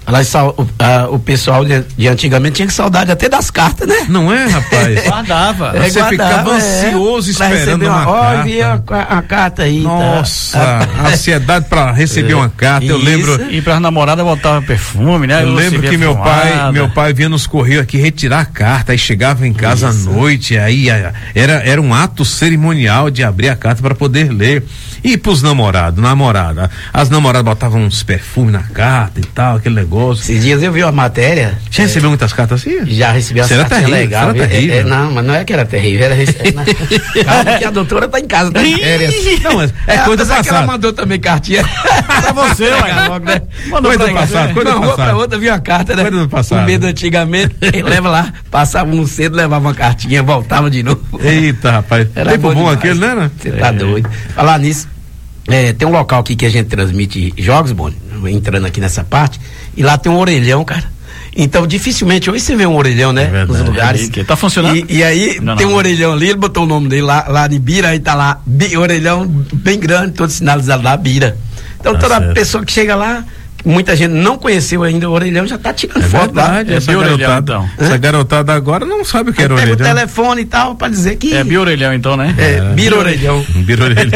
O pessoal de antigamente tinha saudade até das cartas, né? Não é, rapaz? Guardava. Você ficava ansioso esperando uma carta. Via a carta aí. Nossa, a ansiedade para receber uma carta, eu lembro. E para as namoradas botava perfume, né? Eu lembro que meu pai vinha nos correios aqui retirar a carta, aí chegava em casa à noite, aí era um ato cerimonial de abrir a carta para poder ler. E pros namorada, as namoradas botavam uns perfumes na carta e tal, aquele negócio. Esses dias eu vi uma matéria. Já recebeu muitas cartas assim? Já recebi as cartas legais. Era terrível. Não, mas não é que era terrível, calma que a doutora tá em casa, tá em férias. Não, mas é coisa passada. Ela mandou também cartinha pra você, né? Mandou coisa do passado, coisa uma rua pra outra, viu a carta, né? Coisa do passado. Com medo antigamente, ele leva lá, passava um cedo, levava uma cartinha, voltava de novo. Eita, rapaz. Era tempo bom aquele, né? Você tá doido. Falar nisso, tem um local aqui que a gente transmite jogos, Boni, entrando aqui nessa parte, e lá tem um orelhão, cara. Então, dificilmente, hoje você vê um orelhão, né? Nos lugares. Tá funcionando? E aí, tem um orelhão ali, ele botou o nome dele lá de Bira, aí tá lá, orelhão bem grande, todo sinalizado lá, Bira. Então, toda pessoa que chega lá, muita gente não conheceu ainda o orelhão, já tá tirando foto lá. Essa garotada agora não sabe o que era orelhão. Pega o telefone e tal, pra dizer que... É bi-orelhão então, né? Bira-orelhão. Bira-orelhão.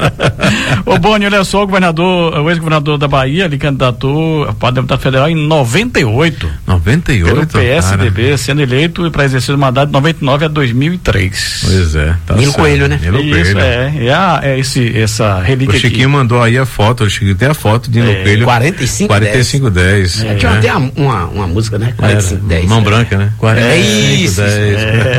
Ô Boni, olha só, o ex-governador da Bahia, ele candidatou para deputado federal em 98. 98? Pelo PSDB, cara. Sendo eleito para exercer o mandato de 99 a 2003. Pois é. Tá Nilo Coelho, né? Nilo Coelho. Essa relíquia. O Chiquinho aqui mandou aí a foto, o Chiquinho tem a foto de Nilo Coelho. 4510. Tinha até uma música, né? 4510. Mão branca, né? 4510.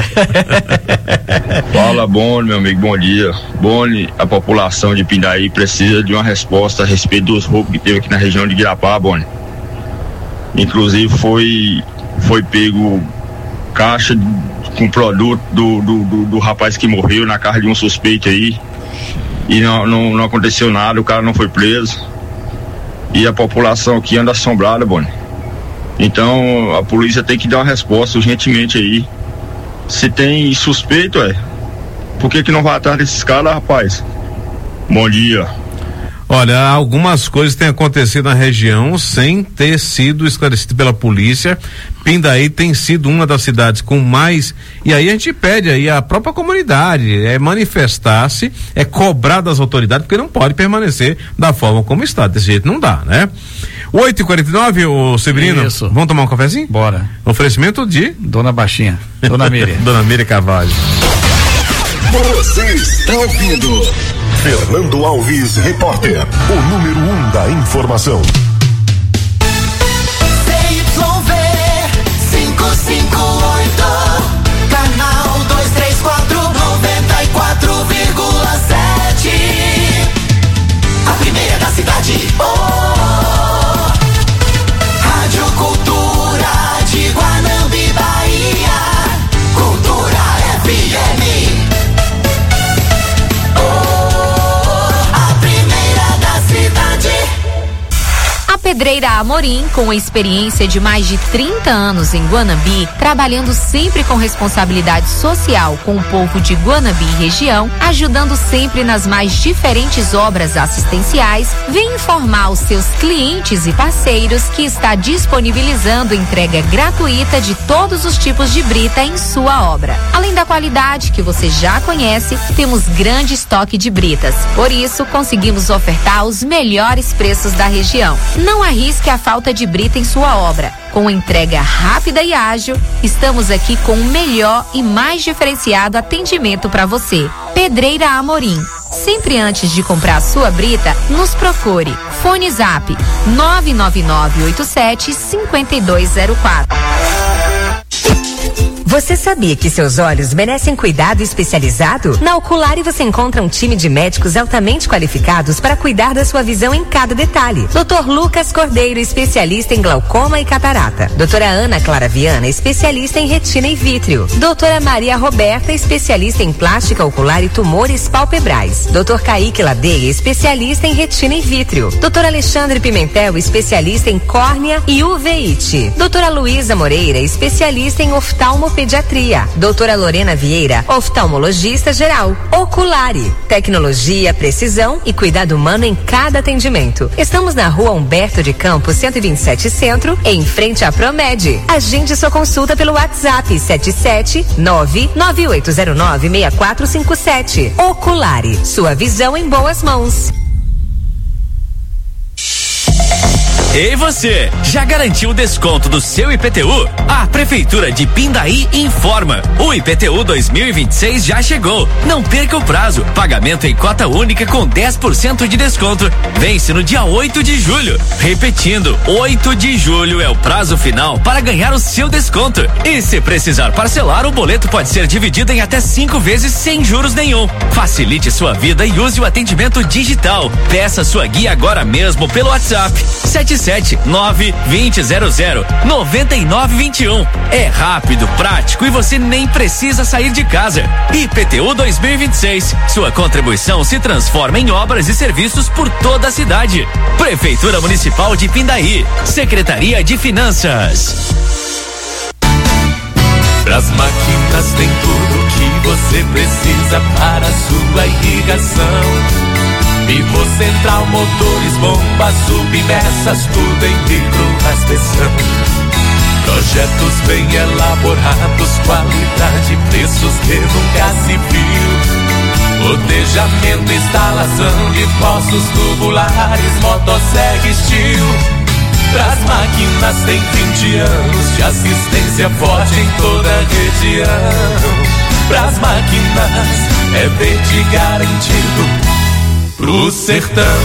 Fala, Boni, meu amigo, bom dia. Boni, a população de Pindaí precisa de uma resposta a respeito dos roubos que teve aqui na região de Guirapá, Boni. Inclusive foi pego caixa com produto do rapaz que morreu na casa de um suspeito aí. E não aconteceu nada, o cara não foi preso. E a população aqui anda assombrada, Boni. Então a polícia tem que dar uma resposta urgentemente aí. Se tem suspeito, por que não vai atrás desses caras, rapaz? Bom dia. Olha, algumas coisas têm acontecido na região sem ter sido esclarecido pela polícia. Pindaí tem sido uma das cidades com mais, e aí a gente pede aí a própria comunidade, manifestar-se, cobrar das autoridades, porque não pode permanecer da forma como está, desse jeito não dá, né? 8h49, ô Severino. Isso. Vamos tomar um cafezinho? Bora. Oferecimento de Dona Baixinha, Dona Miriam. Dona Miriam Carvalho. Você está ouvindo Fernando Alves, repórter, o número 1 da informação. CYV 558, canal 234, 94,7. A primeira da cidade. Rádio Cultura de Guanambi, Bahia. Cultura FM. Pedreira Amorim, com a experiência de mais de 30 anos em Guanambi, trabalhando sempre com responsabilidade social com o povo de Guanambi e região, ajudando sempre nas mais diferentes obras assistenciais, vem informar os seus clientes e parceiros que está disponibilizando entrega gratuita de todos os tipos de brita em sua obra. Além da qualidade que você já conhece, temos grande estoque de britas. Por isso, conseguimos ofertar os melhores preços da região. Não arrisque a falta de brita em sua obra. Com entrega rápida e ágil, estamos aqui com o melhor e mais diferenciado atendimento para você. Pedreira Amorim. Sempre antes de comprar a sua brita, nos procure. Fone Zap 99987-5204. Você sabia que seus olhos merecem cuidado especializado? Na Oculari você encontra um time de médicos altamente qualificados para cuidar da sua visão em cada detalhe. Dr. Lucas Cordeiro, especialista em glaucoma e catarata. Doutora Ana Clara Viana, especialista em retina e vítreo. Doutora Maria Roberta, especialista em plástica ocular e tumores palpebrais. Dr. Kaique Ladeia, especialista em retina e vítreo. Dr. Alexandre Pimentel, especialista em córnea e uveíte. Doutora Luísa Moreira, especialista em oftalmopediatria. Doutora Lorena Vieira, oftalmologista geral. Oculari, tecnologia, precisão e cuidado humano em cada atendimento. Estamos na Rua Humberto de Campos, 127 Centro, em frente à Promed. Agende sua consulta pelo WhatsApp 77998096457. Oculari, sua visão em boas mãos. E você, já garantiu o desconto do seu IPTU? A Prefeitura de Pindaí informa. O IPTU 2026 já chegou. Não perca o prazo. Pagamento em cota única com 10% de desconto. Vence no dia 8 de julho. Repetindo, 8 de julho é o prazo final para ganhar o seu desconto. E se precisar parcelar, o boleto pode ser dividido em até 5 vezes sem juros nenhum. Facilite sua vida e use o atendimento digital. Peça sua guia agora mesmo pelo WhatsApp 779-2000-9921. É rápido, prático e você nem precisa sair de casa. IPTU 2026. Sua contribuição se transforma em obras e serviços por toda a cidade. Prefeitura Municipal de Pindaí. Secretaria de Finanças. Pras máquinas tem tudo que você precisa para a sua irrigação. Pivô central, motores, bombas, submersas, tudo em micro-raspeção. Projetos bem elaborados, qualidade, preços que nunca se viu. Rotejamento, instalação de poços tubulares, motosserra Steel. Pras máquinas tem 20 anos de assistência forte em toda a região. Pras máquinas é verde garantido pro sertão.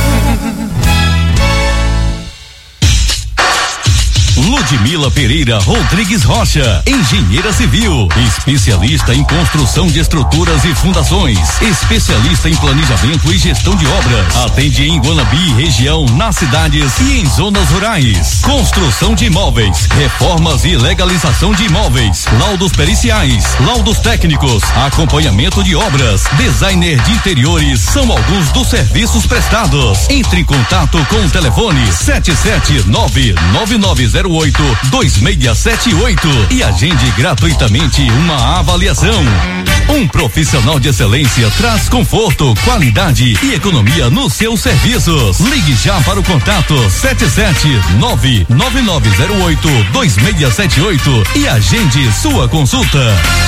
Ludmila Pereira Rodrigues Rocha, engenheira civil, especialista em construção de estruturas e fundações, especialista em planejamento e gestão de obras. Atende em Guanambi, região, nas cidades e em zonas rurais. Construção de imóveis, reformas e legalização de imóveis, laudos periciais, laudos técnicos, acompanhamento de obras, designer de interiores, são alguns dos serviços prestados. Entre em contato com o telefone 779-9908-2678 e agende gratuitamente uma avaliação. Um profissional de excelência traz conforto, qualidade e economia nos seus serviços. Ligue já para o contato 779-9908-2678 e agende sua consulta.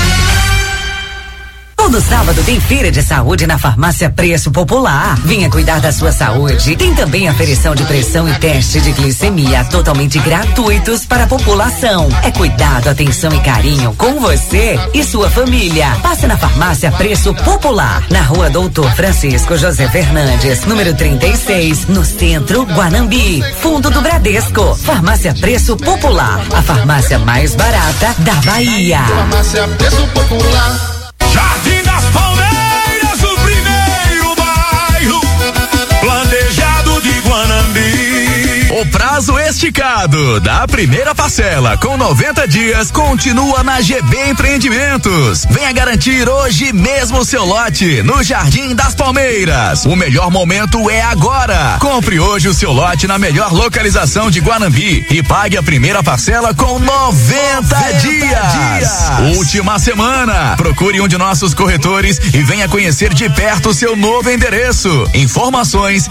Todo sábado tem feira de saúde na Farmácia Preço Popular. Venha cuidar da sua saúde. Tem também aferição de pressão e teste de glicemia totalmente gratuitos para a população. É cuidado, atenção e carinho com você e sua família. Passe na Farmácia Preço Popular, na Rua Doutor Francisco José Fernandes, número 36, no centro, Guanambi. Fundo do Bradesco. Farmácia Preço Popular, a farmácia mais barata da Bahia. Farmácia Preço Popular. Jardim das Palmeiras, o primeiro bairro planejado de Guanambi. O prazo esticado da primeira parcela com 90 dias continua na GB Empreendimentos. Venha garantir hoje mesmo o seu lote no Jardim das Palmeiras. O melhor momento é agora. Compre hoje o seu lote na melhor localização de Guanambi e pague a primeira parcela com 90 dias. Última semana. Procure um de nossos corretores e venha conhecer de perto o seu novo endereço. Informações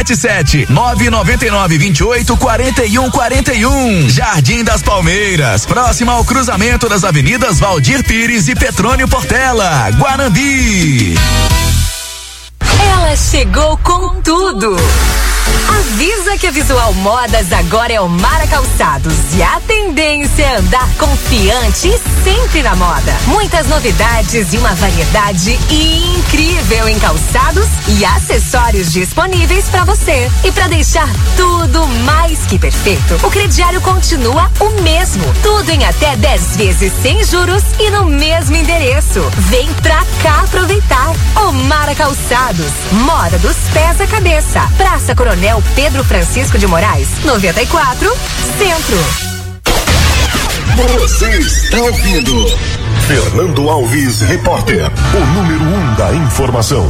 77999284141. Jardim das Palmeiras, próximo ao cruzamento das avenidas Valdir Pires e Petrônio Portela, Guanambi. Ela chegou com tudo. Avisa que a Visual Modas agora é Omara Calçados e a tendência é andar confiante e sempre na moda. Muitas novidades e uma variedade incrível em calçados e acessórios disponíveis para você. E para deixar tudo mais que perfeito, o crediário continua o mesmo. Tudo em até 10 vezes sem juros e no mesmo endereço. Vem pra cá aproveitar. Omara Calçados, moda dos pés à cabeça. Praça Coronel Pedro Francisco de Moraes, 94, Centro. Você está ouvindo Fernando Alves, repórter, o número 1 da informação.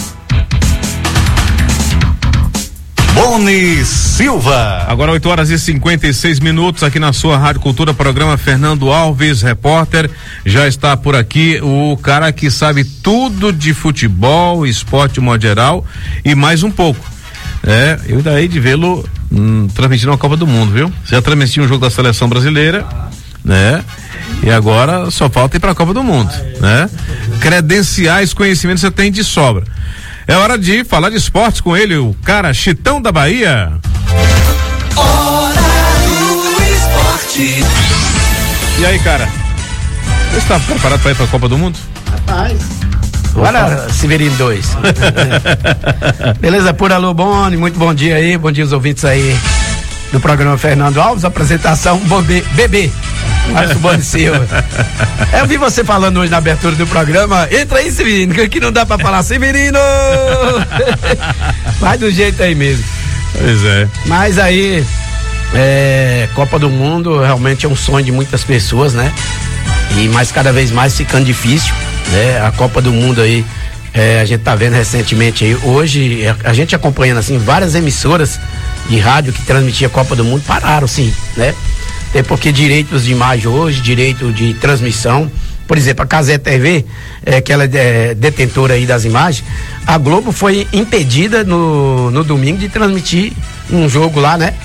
Boni Silva. Agora 8h56 aqui na sua Rádio Cultura, programa Fernando Alves, repórter. Já está por aqui o cara que sabe tudo de futebol, esporte de modo geral e mais um pouco. Eu daí de vê-lo transmitindo a Copa do Mundo, viu? Você já transmitiu um jogo da seleção brasileira, né? E agora só falta ir para a Copa do Mundo, né? Credenciais, conhecimentos você tem de sobra. É hora de falar de esportes com ele, o cara Chitão da Bahia. Hora do esporte. E aí, cara? Você está preparado para ir para a Copa do Mundo? Rapaz. Bora, Severino 2. Beleza, por alô, Boni, muito bom dia aí, bom dia aos ouvintes aí do programa Fernando Alves, apresentação bebê, Márcio Boni Silva. Eu vi você falando hoje na abertura do programa, entra aí, Severino, que aqui não dá pra falar, Severino! Vai do jeito aí mesmo. Pois é. Mas aí, Copa do Mundo realmente é um sonho de muitas pessoas, né? Mas cada vez mais ficando difícil. A Copa do Mundo aí, a gente tá vendo recentemente aí, hoje a gente acompanhando assim, várias emissoras de rádio que transmitiam a Copa do Mundo pararam sim, né? Até porque direitos de imagem hoje, direito de transmissão, por exemplo, a Cazé TV, que ela é detentora aí das imagens, a Globo foi impedida no domingo de transmitir um jogo lá, né?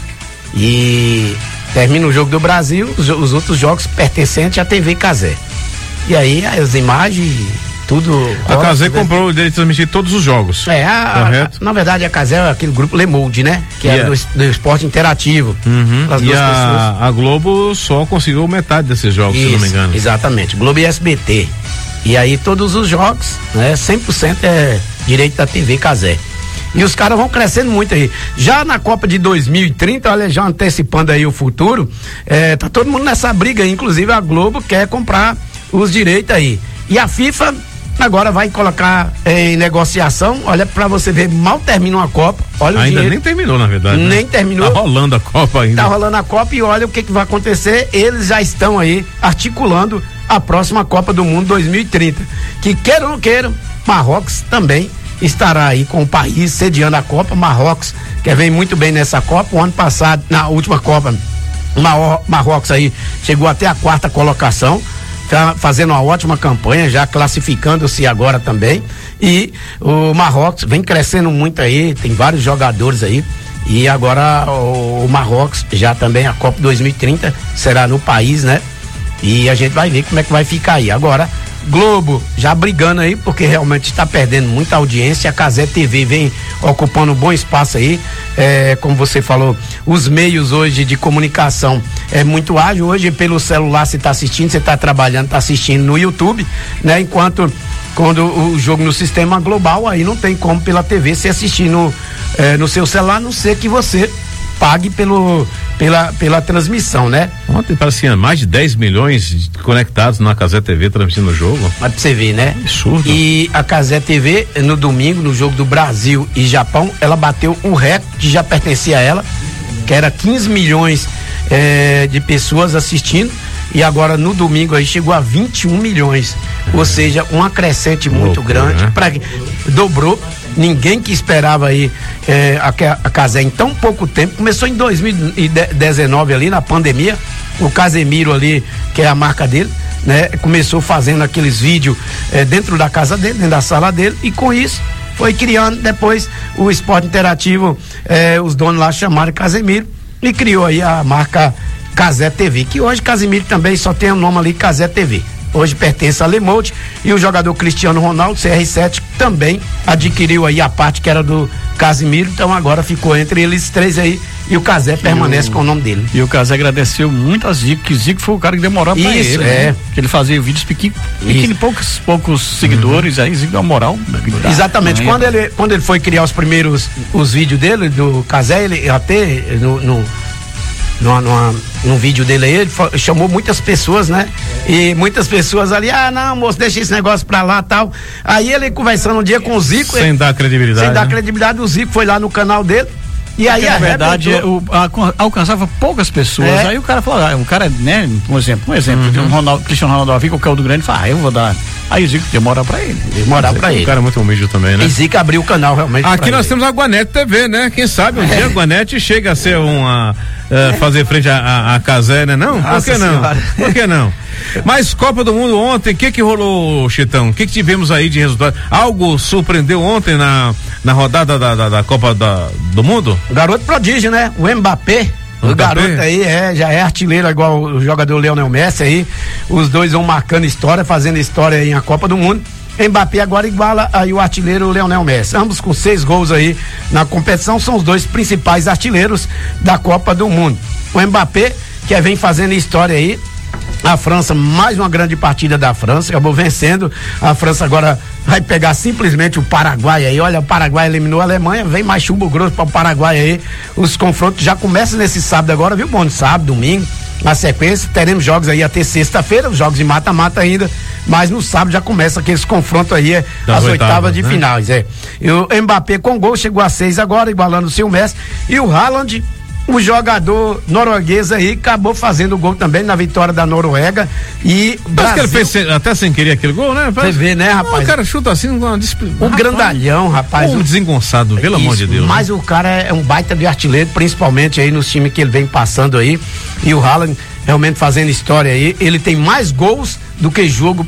E termina o jogo do Brasil, os outros jogos pertencentes à TV Cazé. E aí as imagens, tudo. A Cazé comprou o direito de transmitir todos os jogos. Na verdade a Cazé é aquele grupo Lemold, né? Que é do esporte interativo. E a Globo só conseguiu metade desses jogos, se não me engano. Exatamente, Globo e SBT. E aí todos os jogos, né? 100% é direito da TV Cazé. E os caras vão crescendo muito aí. Já na Copa de 2030, olha, já antecipando aí o futuro, tá todo mundo nessa briga aí, inclusive a Globo quer comprar os direitos aí. E a FIFA agora vai colocar em negociação, olha, pra você ver, mal termina uma Copa, olha ainda nem terminou, na verdade. Nem né? terminou. Tá rolando a Copa ainda. Tá rolando a Copa e olha o que vai acontecer, eles já estão aí articulando a próxima Copa do Mundo 2030, que queiram ou não queiram, Marrocos também estará aí com o país sediando a Copa. Marrocos, que vem muito bem nessa Copa, o ano passado, na última Copa, Marrocos aí chegou até a 4ª colocação, tá fazendo uma ótima campanha, já classificando-se agora também, e o Marrocos vem crescendo muito aí, tem vários jogadores aí, e agora o Marrocos já também, a Copa 2030 será no país, né? E a gente vai ver como é que vai ficar aí. Agora, Globo já brigando aí, porque realmente está perdendo muita audiência, a Cazé TV vem ocupando um bom espaço aí, como você falou, os meios hoje de comunicação é muito ágil, hoje pelo celular você está assistindo, você está trabalhando, está assistindo no YouTube, né? Enquanto quando o jogo no sistema global, aí não tem como pela TV se assistir no seu celular, a não ser que você pague pela transmissão, né? Ontem parecia mais de 10 milhões conectados na Cazé TV transmitindo o jogo. Mas pra você ver, né? Absurdo. E a Cazé TV, no domingo, no jogo do Brasil e Japão, ela bateu o recorde que já pertencia a ela, que era 15 milhões de pessoas assistindo, e agora no domingo aí chegou a 21 milhões. Ou seja, uma crescente muito grande, né? Dobrou. Ninguém que esperava aí a Cazé em tão pouco tempo. Começou em 2019 ali na pandemia. O Casemiro ali, que é a marca dele, né? Começou fazendo aqueles vídeos dentro da casa dele, dentro da sala dele, e com isso foi criando depois o esporte interativo, os donos lá chamaram Casemiro e criou aí a marca Cazé TV, que hoje Casemiro também só tem o nome ali Cazé TV. hoje pertence a Lemold, e o jogador Cristiano Ronaldo, CR7, também adquiriu aí a parte que era do Casimiro, então agora ficou entre eles três aí, e o Cazé permanece com o nome dele. E o Cazé agradeceu muito a Zico, que Zico foi o cara que demorou pra ele, né? Que ele fazia vídeos pequenos, poucos seguidores, aí Zico deu uma moral. Exatamente, quando ele foi criar os vídeos dele, do Cazé, ele até num vídeo dele aí, ele chamou muitas pessoas, né? E muitas pessoas ali, não, moço, deixa esse negócio pra lá, tal. Aí ele conversando um dia com o Zico. Sem dar credibilidade. O Zico foi lá no canal dele. E aí, na verdade, alcançava poucas pessoas. Aí o cara falou, o cara, né, um exemplo, Cristiano Ronaldo da Vica, o Caldo Grande, fala, eu vou dar. Aí o Zico demora pra ele. O cara é muito humilde também, né? E Zico abriu o canal realmente. Aqui nós temos a Guanete TV, né? Quem sabe um dia a Guanete chega a ser fazer frente a Cazé, né? Não? Por que não? Por que não? Mas Copa do Mundo ontem, o que rolou, Chitão? O que tivemos aí de resultado? Algo surpreendeu ontem na rodada da Copa do Mundo? O garoto prodígio, né? O Mbappé. O garoto aí já é artilheiro igual o jogador Lionel Messi aí. Os dois vão marcando história, fazendo história aí na Copa do Mundo. Mbappé agora iguala aí o artilheiro Lionel Messi. Ambos com 6 gols aí na competição, são os dois principais artilheiros da Copa do Mundo. O Mbappé, que vem fazendo história aí. A França, mais uma grande partida da França, acabou vencendo. A França agora vai pegar simplesmente o Paraguai aí. Olha, o Paraguai eliminou a Alemanha, vem mais chumbo grosso para o Paraguai aí. Os confrontos já começam nesse sábado agora, viu, bom? Sábado, domingo, na sequência, teremos jogos aí até sexta-feira, os jogos de mata-mata ainda, mas no sábado já começa aqueles confrontos aí, as oitavas de finais, E o Mbappé com gol, chegou a 6 agora, igualando o seu Messi, e o Haaland, o jogador norueguês aí, acabou fazendo gol também na vitória da Noruega. E Brasil... que ele fez até sem querer aquele gol, né? Você vê, né, rapaz? O cara chuta assim, o grandalhão, rapaz. Um desengonçado, pelo amor de Deus. Mas o cara é um baita de artilheiro, principalmente aí nos times que ele vem passando aí. E o Haaland realmente fazendo história aí. Ele tem mais gols do que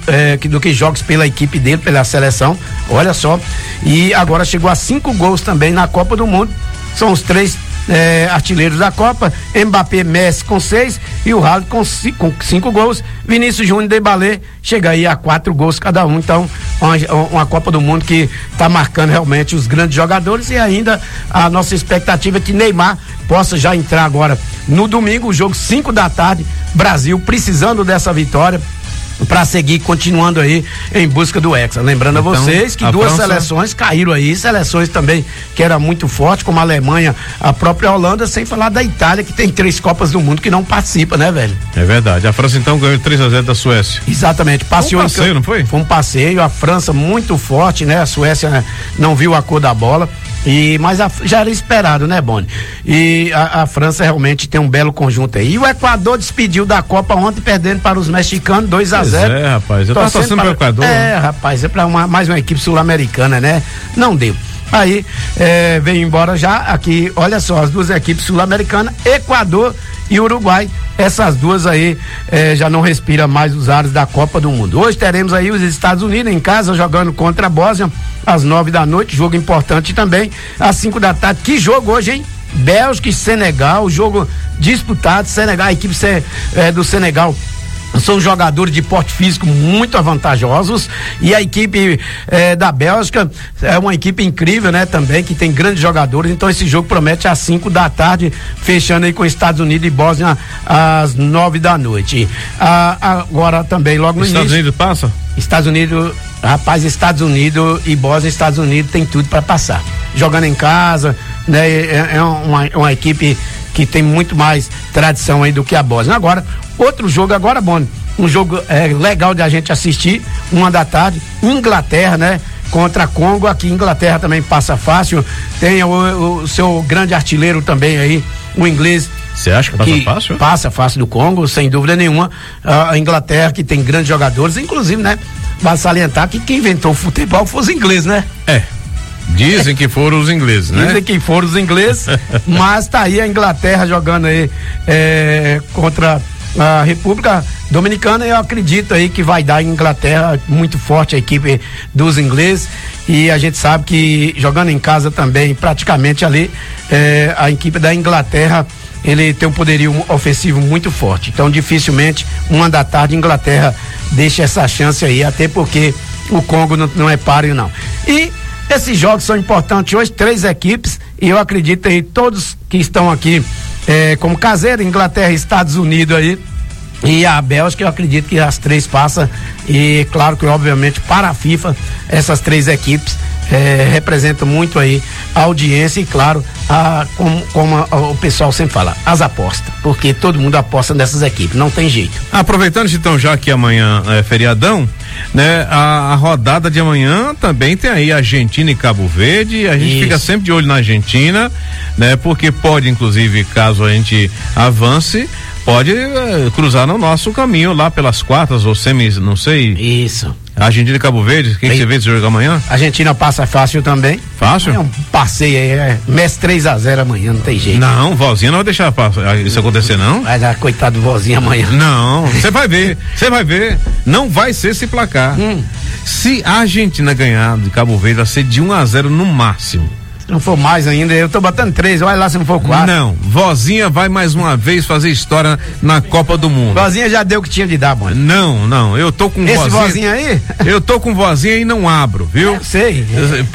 jogos pela equipe dele, pela seleção. Olha só. E agora chegou a 5 gols também na Copa do Mundo. São os 3 artilheiros da Copa, Mbappé, Messi com 6 e o Haaland com 5 gols, Vinícius Júnior e Dembélé chega aí a 4 gols cada um. Então uma Copa do Mundo que está marcando realmente os grandes jogadores, e ainda a nossa expectativa é que Neymar possa já entrar agora no domingo, o jogo 5 da tarde, Brasil precisando dessa vitória para seguir continuando aí em busca do Hexa. Lembrando então, a vocês que 2 seleções caíram aí, seleções também que era muito forte, como a Alemanha, a própria Holanda, sem falar da Itália, que tem 3 Copas do Mundo que não participa, né, velho? É verdade. A França então ganhou 3-0 da Suécia. Exatamente. Passeou um passeio, não foi? Foi um passeio, a França muito forte, né? A Suécia, né, não viu a cor da bola. Mas já era esperado, né, Boni? E a França realmente tem um belo conjunto aí. E o Equador despediu da Copa ontem, perdendo para os mexicanos 2-0. Rapaz, eu tô torcendo pro Equador. Rapaz, é para mais uma equipe sul-americana, né? Não deu. Aí veio embora já aqui, olha só, as 2 equipes sul-americanas, Equador e Uruguai, essas 2 aí já não respiram mais os ares da Copa do Mundo. Hoje teremos aí os Estados Unidos em casa jogando contra a Bósnia às 9 da noite, jogo importante também, às 5 da tarde. Que jogo hoje, hein? Bélgica e Senegal, jogo disputado. Senegal, a equipe do Senegal são jogadores de porte físico muito avantajosos, e a equipe da Bélgica é uma equipe incrível, né, também, que tem grandes jogadores. Então esse jogo promete às 5 da tarde, fechando aí com Estados Unidos e Bósnia às 9 da noite. Agora também logo no Estados Unidos passa? Estados Unidos e Bósnia, Estados Unidos tem tudo para passar, jogando em casa, né? É uma equipe que tem muito mais tradição aí do que a Bósnia. Agora, outro jogo agora, Boni, um jogo legal de a gente assistir, 1 da tarde, Inglaterra, né? Contra Congo. Aqui Inglaterra também passa fácil, tem o seu grande artilheiro também aí, o inglês. Você acha que passa fácil? Passa fácil do Congo, sem dúvida nenhuma. A Inglaterra, que tem grandes jogadores, inclusive, né? Vale salientar que quem inventou o futebol foi os ingleses, né? Dizem que foram os ingleses, né? Dizem que foram os ingleses, mas tá aí a Inglaterra jogando aí contra a República Dominicana, e eu acredito aí que vai dar em Inglaterra muito forte a equipe dos ingleses, e a gente sabe que jogando em casa também, praticamente ali, a equipe da Inglaterra, ele tem um poderio ofensivo muito forte. Então, dificilmente, 1 da tarde, Inglaterra deixe essa chance aí, até porque o Congo não é páreo não. E esses jogos são importantes hoje, 3 equipes, e eu acredito aí todos que estão aqui como caseiro, Inglaterra, Estados Unidos aí, e a Bélgica, eu acredito que as 3 passam, e claro que obviamente para a FIFA essas 3 equipes representam muito aí a audiência e claro, como o pessoal sempre fala, as apostas, porque todo mundo aposta nessas equipes, não tem jeito. Aproveitando então, já que amanhã é feriadão, né, a rodada de amanhã também tem aí Argentina e Cabo Verde, a gente fica sempre de olho na Argentina, né, porque pode inclusive, caso a gente avance, pode cruzar no nosso caminho lá pelas quartas ou semis, não sei. Isso. Argentina e Cabo Verde, quem que você vê esse jogo amanhã? A Argentina passa fácil também. Fácil? É um passeio aí, Messi 3-0 amanhã, não tem jeito. Não, vozinha não vai deixar isso acontecer, não. Vai dar coitado do vozinha amanhã. Não, você vai ver, não vai ser esse placar. Se a Argentina ganhar de Cabo Verde, vai ser de 1-0 no máximo. Se não for mais ainda, eu tô botando 3, olha lá se não for 4. Não, vozinha vai mais uma vez fazer história na Copa do Mundo. Vozinha já deu o que tinha de dar, mano. Não, eu tô com esse vozinha aí? Eu tô com vozinha e não abro, viu? Sei.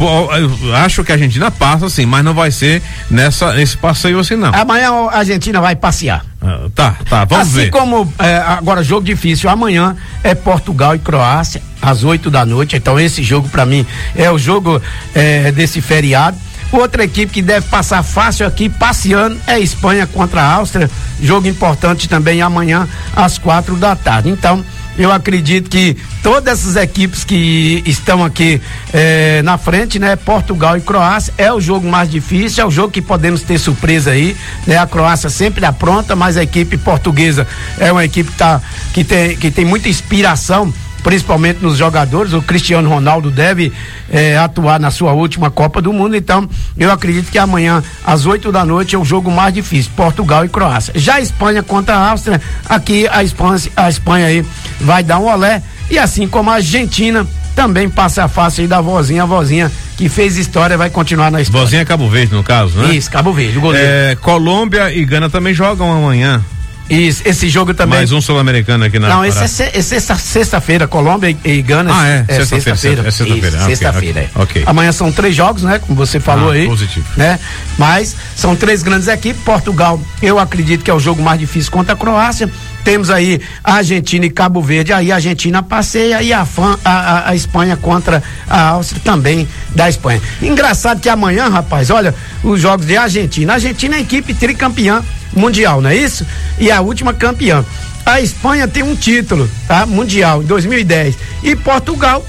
Eu acho que a Argentina passa sim, mas não vai ser nesse passeio assim não. Amanhã a Argentina vai passear. Tá, vamos ver. Assim como agora jogo difícil, amanhã é Portugal e Croácia às 8h, então esse jogo pra mim é o jogo desse feriado. Outra equipe que deve passar fácil aqui, passeando, é Espanha contra a Áustria, jogo importante também amanhã às 4h. Então, eu acredito que todas essas equipes que estão aqui na frente, né? Portugal e Croácia, é o jogo mais difícil, é o jogo que podemos ter surpresa aí, né? A Croácia sempre apronta, mas a equipe portuguesa é uma equipe que tem muita inspiração, principalmente nos jogadores. O Cristiano Ronaldo deve atuar na sua última Copa do Mundo, então eu acredito que amanhã às 8h é o jogo mais difícil, Portugal e Croácia. Já a Espanha contra a Áustria, aqui a Espanha aí vai dar um olé, e assim como a Argentina também passa fácil aí da vozinha, a vozinha que fez história vai continuar na Espanha. Vozinha é Cabo Verde no caso, né? Isso, Cabo Verde, o goleiro. Colômbia e Gana também jogam amanhã. Isso, esse jogo também. Mais um sul-americano aqui na. Não, esse é sexta-feira, Colômbia e Gana. É sexta-feira. Sexta-feira. Ok. Amanhã são 3 jogos, né? Como você falou aí. Positivo. Né? Mas são 3 grandes equipes. Portugal, eu acredito que é o jogo mais difícil contra a Croácia. Temos aí a Argentina e Cabo Verde, aí a Argentina passeia, e a Espanha contra a Áustria também da Espanha. Engraçado que amanhã, rapaz, olha, os jogos de Argentina. A Argentina é a equipe tricampeã mundial, não é isso? E a última campeã. A Espanha tem um título, tá? Mundial, em 2010. E Portugal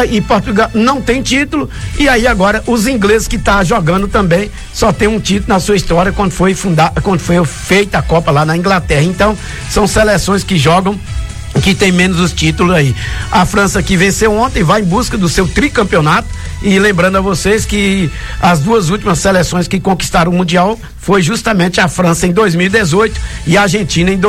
não tem título, e aí agora os ingleses que tá jogando também só tem um título na sua história quando foi feita a Copa lá na Inglaterra. Então são seleções que jogam, que tem menos os títulos aí. A França, que venceu ontem, vai em busca do seu tricampeonato, e lembrando a vocês que as 2 últimas seleções que conquistaram o Mundial foi justamente a França em 2018 e a Argentina em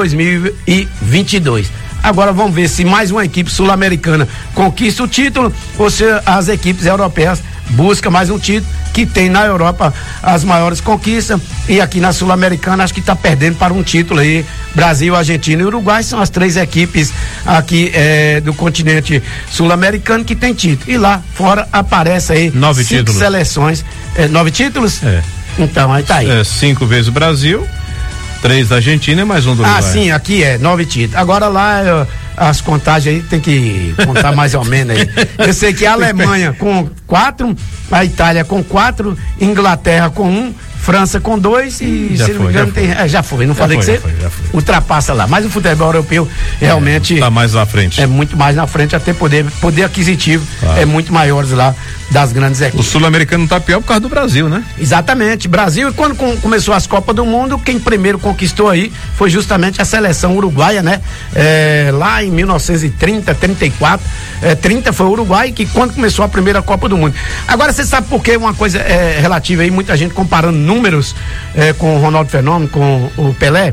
2022. Agora vamos ver se mais uma equipe sul-americana conquista o título, ou se as equipes europeias buscam mais um título, que tem na Europa as maiores conquistas, e aqui na Sul-Americana acho que está perdendo para um título aí. Brasil, Argentina e Uruguai são as 3 equipes aqui do continente sul-americano que tem título. E lá fora aparece aí 9 5 títulos. Seleções. 9 títulos? Então, aí tá aí. 5 vezes o Brasil, 3 da Argentina e mais um do Uruguai. Sim, aqui 9 títulos. Agora lá as contagens aí tem que contar mais ou menos aí. Eu sei que a Alemanha com 4, a Itália com 4, Inglaterra com 1, França com 2 e, se não me engano, já foi. Não falei que você ultrapassa lá. Mas o futebol europeu realmente está mais na frente. É muito mais na frente, até poder aquisitivo é muito maior lá das grandes equipes. O sul-americano tá pior por causa do Brasil, né? Exatamente. Brasil, e quando começou as Copas do Mundo, quem primeiro conquistou aí foi justamente a seleção uruguaia, né? Lá em 1930, 34, 30 foi o Uruguai, que quando começou a primeira Copa do Mundo. Agora você sabe por que uma coisa relativa aí, muita gente comparando números com o Ronaldo Fenômeno, com o Pelé.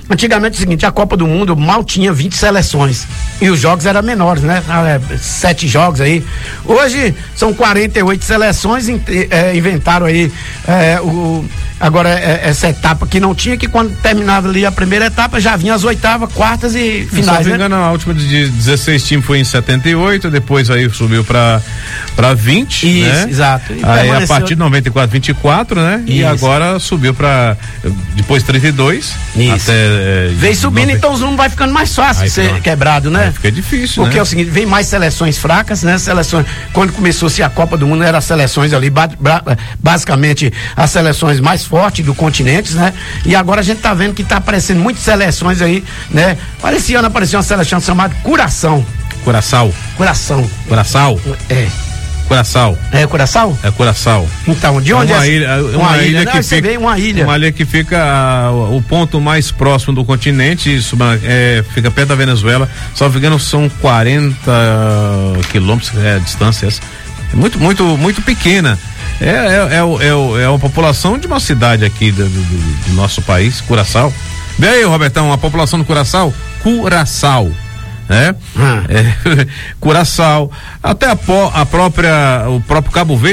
Antigamente é o seguinte, a Copa do Mundo mal tinha 20 seleções e os jogos eram menores, né? 7 jogos aí. Hoje são 48 seleções, inventaram aí agora essa etapa que não tinha, que quando terminava ali a primeira etapa já vinha as oitavas, quartas e finais, Se não me engano, a última de 16 times foi em 78, depois aí subiu pra 20, isso, né? Exato. E aí a partir de 94, 24, né? Isso. E agora subiu pra depois 32. Isso. Até vem subindo, então os números vai ficando mais fácil de ser quebrado, né? Fica difícil, porque é o seguinte, vem mais seleções fracas, né? Seleções, quando começou-se a Copa do Mundo, eram as seleções ali, basicamente as seleções mais fortes do continente, né? E agora a gente tá vendo que tá aparecendo muitas seleções aí, né? Esse ano apareceu uma seleção chamada Curaçao. Curaçao. É. Curaçao. É Curaçao? É Curaçao. Então, de onde uma ilha que você vê uma ilha. Uma ilha que fica o ponto mais próximo do continente, isso, fica perto da Venezuela. Só me engano, são 40 quilômetros a distância essa. É muito pequena. É a população de uma cidade aqui do nosso país, Curaçao. Vê aí, Robertão, a população do Curaçao? Curaçao, né? Curaçao, até o próprio Cabo Verde